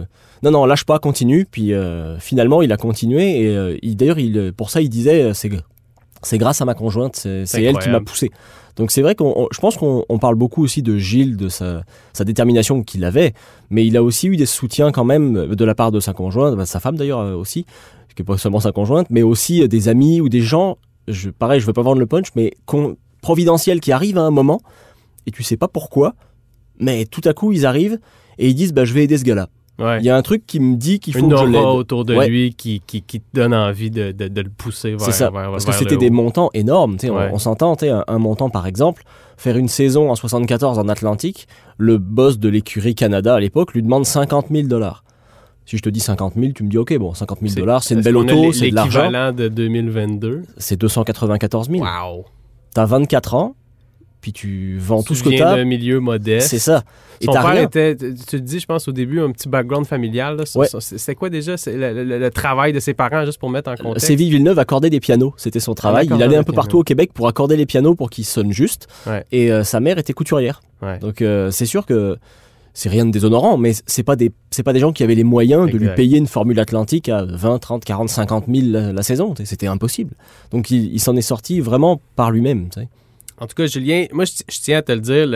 non lâche pas, continue. Puis finalement il a continué et d'ailleurs pour ça il disait c'est grâce à ma conjointe, c'est elle qui m'a poussé. Donc c'est vrai je pense qu'on parle beaucoup aussi de Gilles, de sa détermination qu'il avait, mais il a aussi eu des soutiens quand même de la part de sa conjointe, sa femme d'ailleurs aussi, qui n'est pas seulement sa conjointe, mais aussi des amis ou des gens, je veux pas vendre le punch, mais providentiels qui arrivent à un moment, et tu sais pas pourquoi, mais tout à coup ils arrivent et ils disent bah, je vais aider ce gars-là. Il y a un truc qui me dit qu'il faut que je l'aide. Une aura autour de lui qui te donne envie de le pousser vers. C'est ça, parce que c'était des montants énormes. On s'entend, un montant par exemple, faire une saison en 74 en Atlantique, le boss de l'écurie Canada à l'époque lui demande $50,000. Si je te dis 50 000, tu me dis ok, bon, $50,000, c'est une belle auto, c'est de l'argent. L'équivalent de 2022. C'est 294 000. Wow. T'as 24 ans. Puis tu vends tout ce que tu as. Tu viens d'un milieu modeste. C'est ça. Et son père était, tu te dis, je pense, au début, un petit background familial. Là. C'est quoi déjà le travail de ses parents, juste pour mettre en contexte? Séville Villeneuve accordait des pianos. C'était son travail. Il allait un peu partout au Québec pour accorder les pianos pour qu'ils sonnent juste. Et sa mère était couturière. Donc c'est sûr que c'est rien de déshonorant, mais c'est pas des gens qui avaient les moyens de lui payer une Formule Atlantique à 20, 30, 40, 50 000 la saison. C'était impossible. Donc il s'en est sorti vraiment par lui-même, tu sais. En tout cas, Julien, moi, je tiens à te le dire,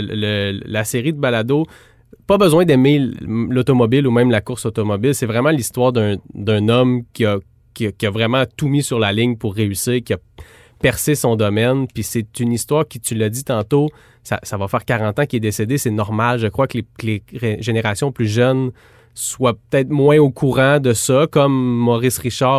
la série de balados, pas besoin d'aimer l'automobile ou même la course automobile. C'est vraiment l'histoire d'un homme qui a vraiment tout mis sur la ligne pour réussir, qui a percé son domaine. Puis c'est une histoire qui, tu l'as dit tantôt, ça va faire 40 ans qu'il est décédé. C'est normal. Je crois que les générations plus jeunes soient peut-être moins au courant de ça. Comme Maurice Richard,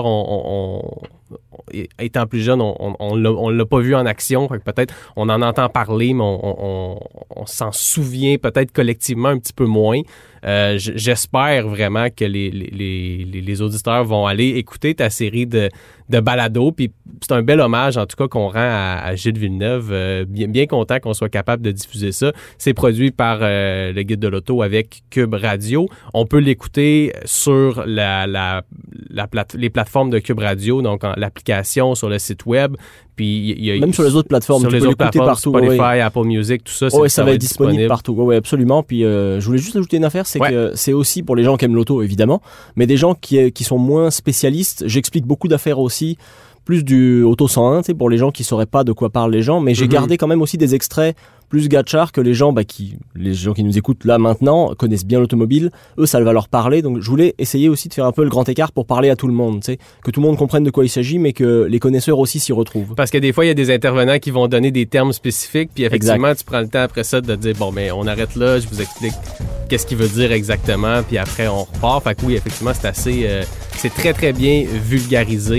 étant plus jeune, on l'a pas vu en action. Fait que peut-être on en entend parler, mais on s'en souvient peut-être collectivement un petit peu moins. J'espère vraiment que les auditeurs vont aller écouter ta série de balados. Puis c'est un bel hommage, en tout cas, qu'on rend à Gilles Villeneuve. Bien content qu'on soit capable de diffuser ça. C'est produit par le Guide de l'Auto avec Cube Radio. On peut l'écouter sur les plateformes de Cube Radio, donc l'application, sur le site web. Puis même sur les autres plateformes, sur tu les peux autres l'écouter partout. Spotify, Apple Music, tout ça. Ça va être disponible partout. Oui, absolument. Puis je voulais juste ajouter une affaire, c'est que c'est aussi pour les gens qui aiment l'auto, évidemment, mais des gens qui sont moins spécialistes. J'explique beaucoup d'affaires aussi, plus du Auto 101, tu sais, pour les gens qui sauraient pas de quoi parlent les gens, mais j'ai gardé quand même aussi des extraits plus gachard que les gens qui nous écoutent là maintenant connaissent bien l'automobile. Eux, ça va leur parler. Donc je voulais essayer aussi de faire un peu le grand écart pour parler à tout le monde, tu sais, que tout le monde comprenne de quoi il s'agit, mais que les connaisseurs aussi s'y retrouvent. Parce que des fois, il y a des intervenants qui vont donner des termes spécifiques, puis effectivement, tu prends le temps après ça de dire bon, mais on arrête là, je vous explique qu'est-ce qu'il veut dire exactement, puis après on repart. Fait que oui, effectivement, c'est très très bien vulgarisé.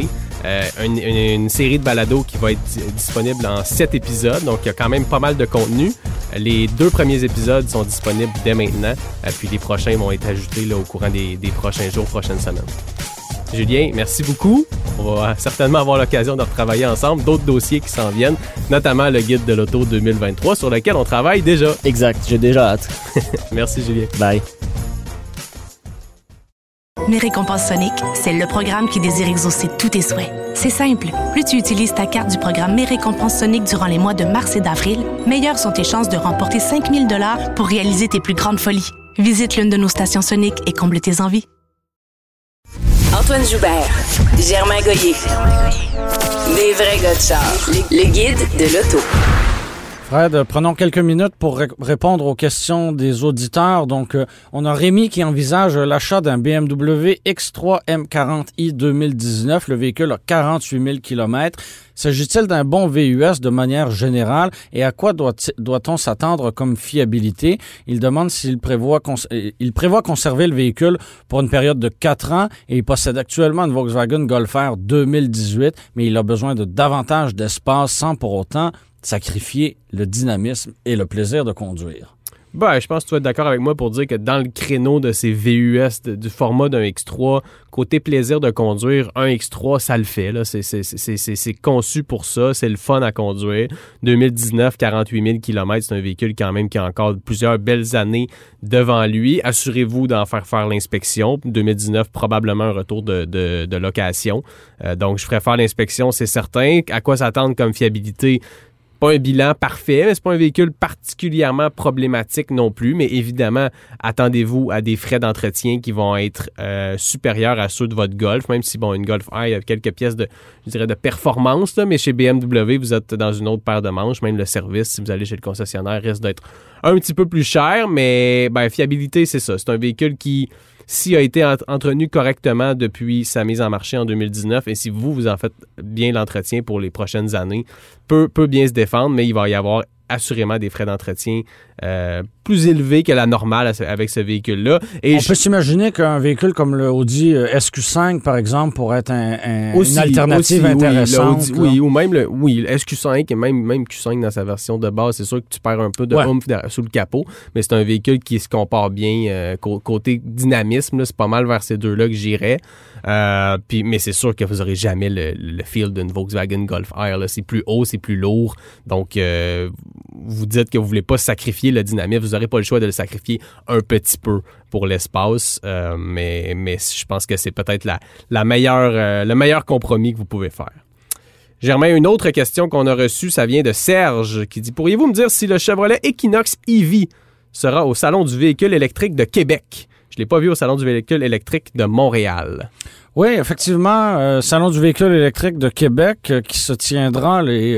Une série de balados qui va être disponible en 7 épisodes, donc il y a quand même pas mal de contenu. Les 2 premiers épisodes sont disponibles dès maintenant, puis les prochains vont être ajoutés là, au courant des prochains jours, prochaines semaines. Julien, merci beaucoup. On va certainement avoir l'occasion de retravailler ensemble d'autres dossiers qui s'en viennent, notamment le guide de l'auto 2023 sur lequel on travaille déjà. Exact, j'ai déjà hâte. Merci Julien. Bye. Mes récompenses Sonic, c'est le programme qui désire exaucer tous tes souhaits. C'est simple. Plus tu utilises ta carte du programme Mes récompenses Sonic durant les mois de mars et d'avril, meilleures sont tes chances de remporter 5 000 $ pour réaliser tes plus grandes folies. Visite l'une de nos stations Sonic et comble tes envies. Antoine Joubert, Germain Goyer. Des vrais gars de char. Le guide de l'auto. Fred, prenons quelques minutes pour répondre aux questions des auditeurs. Donc, on a Rémi qui envisage l'achat d'un BMW X3 M40i 2019. Le véhicule a 48 000 km. S'agit-il d'un bon VUS de manière générale et à quoi doit-on s'attendre comme fiabilité? Il demande s'il prévoit conserver le véhicule pour une période de 4 ans et il possède actuellement une Volkswagen Golf R 2018, mais il a besoin de davantage d'espace sans pour autant sacrifier le dynamisme et le plaisir de conduire. Ben, je pense que tu vas être d'accord avec moi pour dire que dans le créneau de ces VUS du format d'un X3, côté plaisir de conduire, un X3, ça le fait. Là. C'est conçu pour ça, c'est le fun à conduire. 2019, 48 000 km, c'est un véhicule quand même qui a encore plusieurs belles années devant lui. Assurez-vous d'en faire l'inspection. 2019, probablement un retour de location. Donc, je ferai faire l'inspection, c'est certain. À quoi s'attendre comme fiabilité? Pas un bilan parfait, mais c'est pas un véhicule particulièrement problématique non plus. Mais évidemment, attendez-vous à des frais d'entretien qui vont être supérieurs à ceux de votre Golf, même si, bon, une Golf R, il y a quelques pièces de performance, là, mais chez BMW, vous êtes dans une autre paire de manches. Même le service, si vous allez chez le concessionnaire, risque d'être un petit peu plus cher. Mais, ben, fiabilité, c'est ça. C'est un véhicule qui, s'il a été entretenu correctement depuis sa mise en marché en 2019, et si vous en faites bien l'entretien pour les prochaines années, peut bien se défendre, mais il va y avoir assurément des frais d'entretien plus élevés que la normale avec ce véhicule-là. Et on peut s'imaginer qu'un véhicule comme le Audi SQ5, par exemple, pourrait être une alternative intéressante. Oui, ou même le SQ5 et même Q5 dans sa version de base. C'est sûr que tu perds un peu de oomph sous le capot, mais c'est un véhicule qui se compare bien côté dynamisme. Là, c'est pas mal vers ces deux-là que j'irais. Mais c'est sûr que vous n'aurez jamais le feel d'une Volkswagen Golf R. Là. C'est plus haut, c'est plus lourd. Donc, vous dites que vous ne voulez pas sacrifier le dynamisme. Vous n'aurez pas le choix de le sacrifier un petit peu pour l'espace. Mais je pense que c'est peut-être le meilleur compromis que vous pouvez faire. Germain, une autre question qu'on a reçue, ça vient de Serge qui dit « Pourriez-vous me dire si le Chevrolet Equinox EV sera au Salon du véhicule électrique de Québec? Je ne l'ai pas vu au Salon du véhicule électrique de Montréal. » Oui, effectivement, Salon du véhicule électrique de Québec qui se tiendra les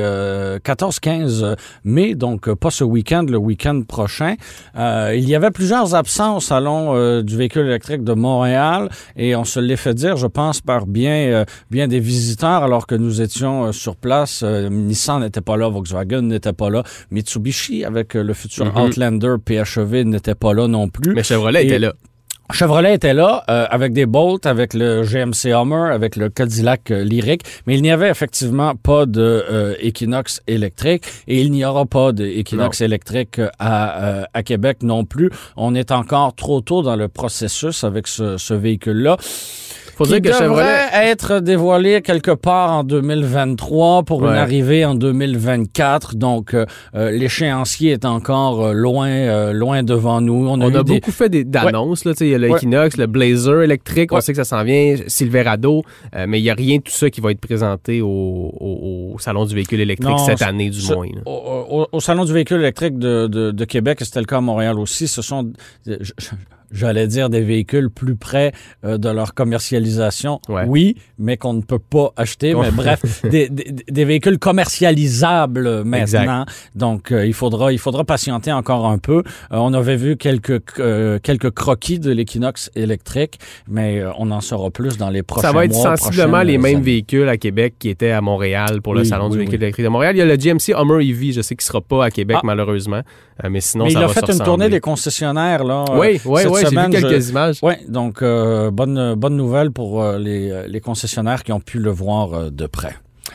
14-15 mai, donc pas ce week-end, le week-end prochain. Il y avait plusieurs absents au Salon du véhicule électrique de Montréal et on se l'est fait dire, je pense, par bien des visiteurs alors que nous étions sur place. Nissan n'était pas là, Volkswagen n'était pas là, Mitsubishi avec le futur Outlander PHEV n'était pas là non plus. Mais Chevrolet était là. Chevrolet était là avec des Bolt, avec le GMC Hummer, avec le Cadillac Lyriq, mais il n'y avait effectivement pas de Equinox électrique et il n'y aura pas de Equinox électrique à Québec non plus. On est encore trop tôt dans le processus avec ce véhicule-là. Faut dire que devrait être dévoilé quelque part en 2023 pour une arrivée en 2024. Donc, l'échéancier est encore loin devant nous. On a beaucoup fait d'annonces. Là, il y a le Equinox, le Blazer électrique. On sait que ça s'en vient. Silverado. Mais il n'y a rien de tout ça qui va être présenté au Salon du véhicule électrique cette année, du moins. Au Salon du véhicule électrique de Québec, c'était le cas à Montréal aussi. Ce sont... J'allais dire des véhicules plus près de leur commercialisation. Oui, mais qu'on ne peut pas acheter. Mais bref, des véhicules commercialisables maintenant. Exact. Donc, il faudra patienter encore un peu. On avait vu quelques croquis de l'Equinox électrique, mais on en saura plus dans les prochains mois. Ça va être sensiblement les mêmes véhicules à Québec qui étaient à Montréal pour le Salon du véhicule électrique de Montréal. Il y a le GMC Hummer EV, je sais qu'il ne sera pas à Québec malheureusement, mais sinon ça va se ressembler. Il a fait une tournée des concessionnaires là. Oui, j'ai vu quelques images. Oui, donc bonne nouvelle pour les concessionnaires qui ont pu le voir de près.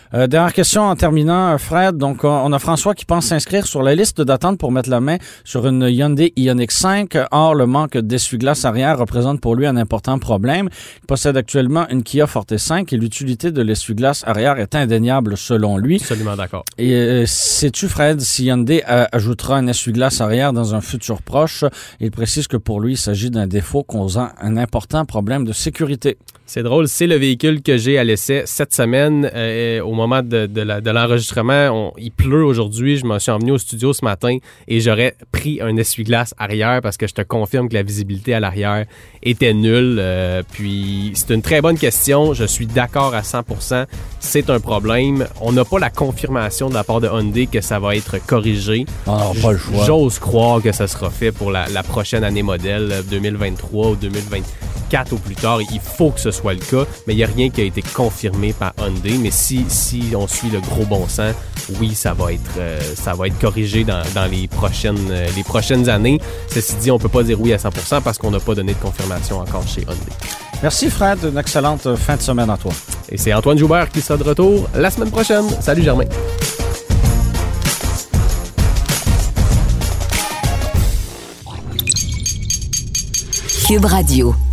Dernière question en terminant, Fred. Donc, on a François qui pense s'inscrire sur la liste d'attente pour mettre la main sur une Hyundai Ioniq 5. Or, le manque d'essuie-glace arrière représente pour lui un important problème. Il possède actuellement une Kia Forte 5 et l'utilité de l'essuie-glace arrière est indéniable selon lui. Absolument d'accord. Et sais-tu, Fred, si Hyundai ajoutera un essuie-glace arrière dans un futur proche? Il précise que pour lui, il s'agit d'un défaut causant un important problème de sécurité. C'est drôle, c'est le véhicule que j'ai à l'essai cette semaine. Au moment de l'enregistrement, il pleut aujourd'hui. Je m'en suis emmené au studio ce matin et j'aurais pris un essuie-glace arrière parce que je te confirme que la visibilité à l'arrière était nulle. Puis c'est une très bonne question. Je suis d'accord à 100%. C'est un problème. On n'a pas la confirmation de la part de Hyundai que ça va être corrigé. Ah, pas le choix. J'ose croire que ça sera fait pour la prochaine année modèle 2023 ou 2024 au plus tard. Il faut que ce soit le cas, mais il n'y a rien qui a été confirmé par Hyundai. Mais si on suit le gros bon sens, oui, ça va être corrigé dans les prochaines années. Ceci dit, on peut pas dire oui à 100% parce qu'on n'a pas donné de confirmation encore chez Hyundai. Merci Fred, une excellente fin de semaine à toi. Et c'est Antoine Joubert qui sera de retour la semaine prochaine. Salut Germain. Cube Radio.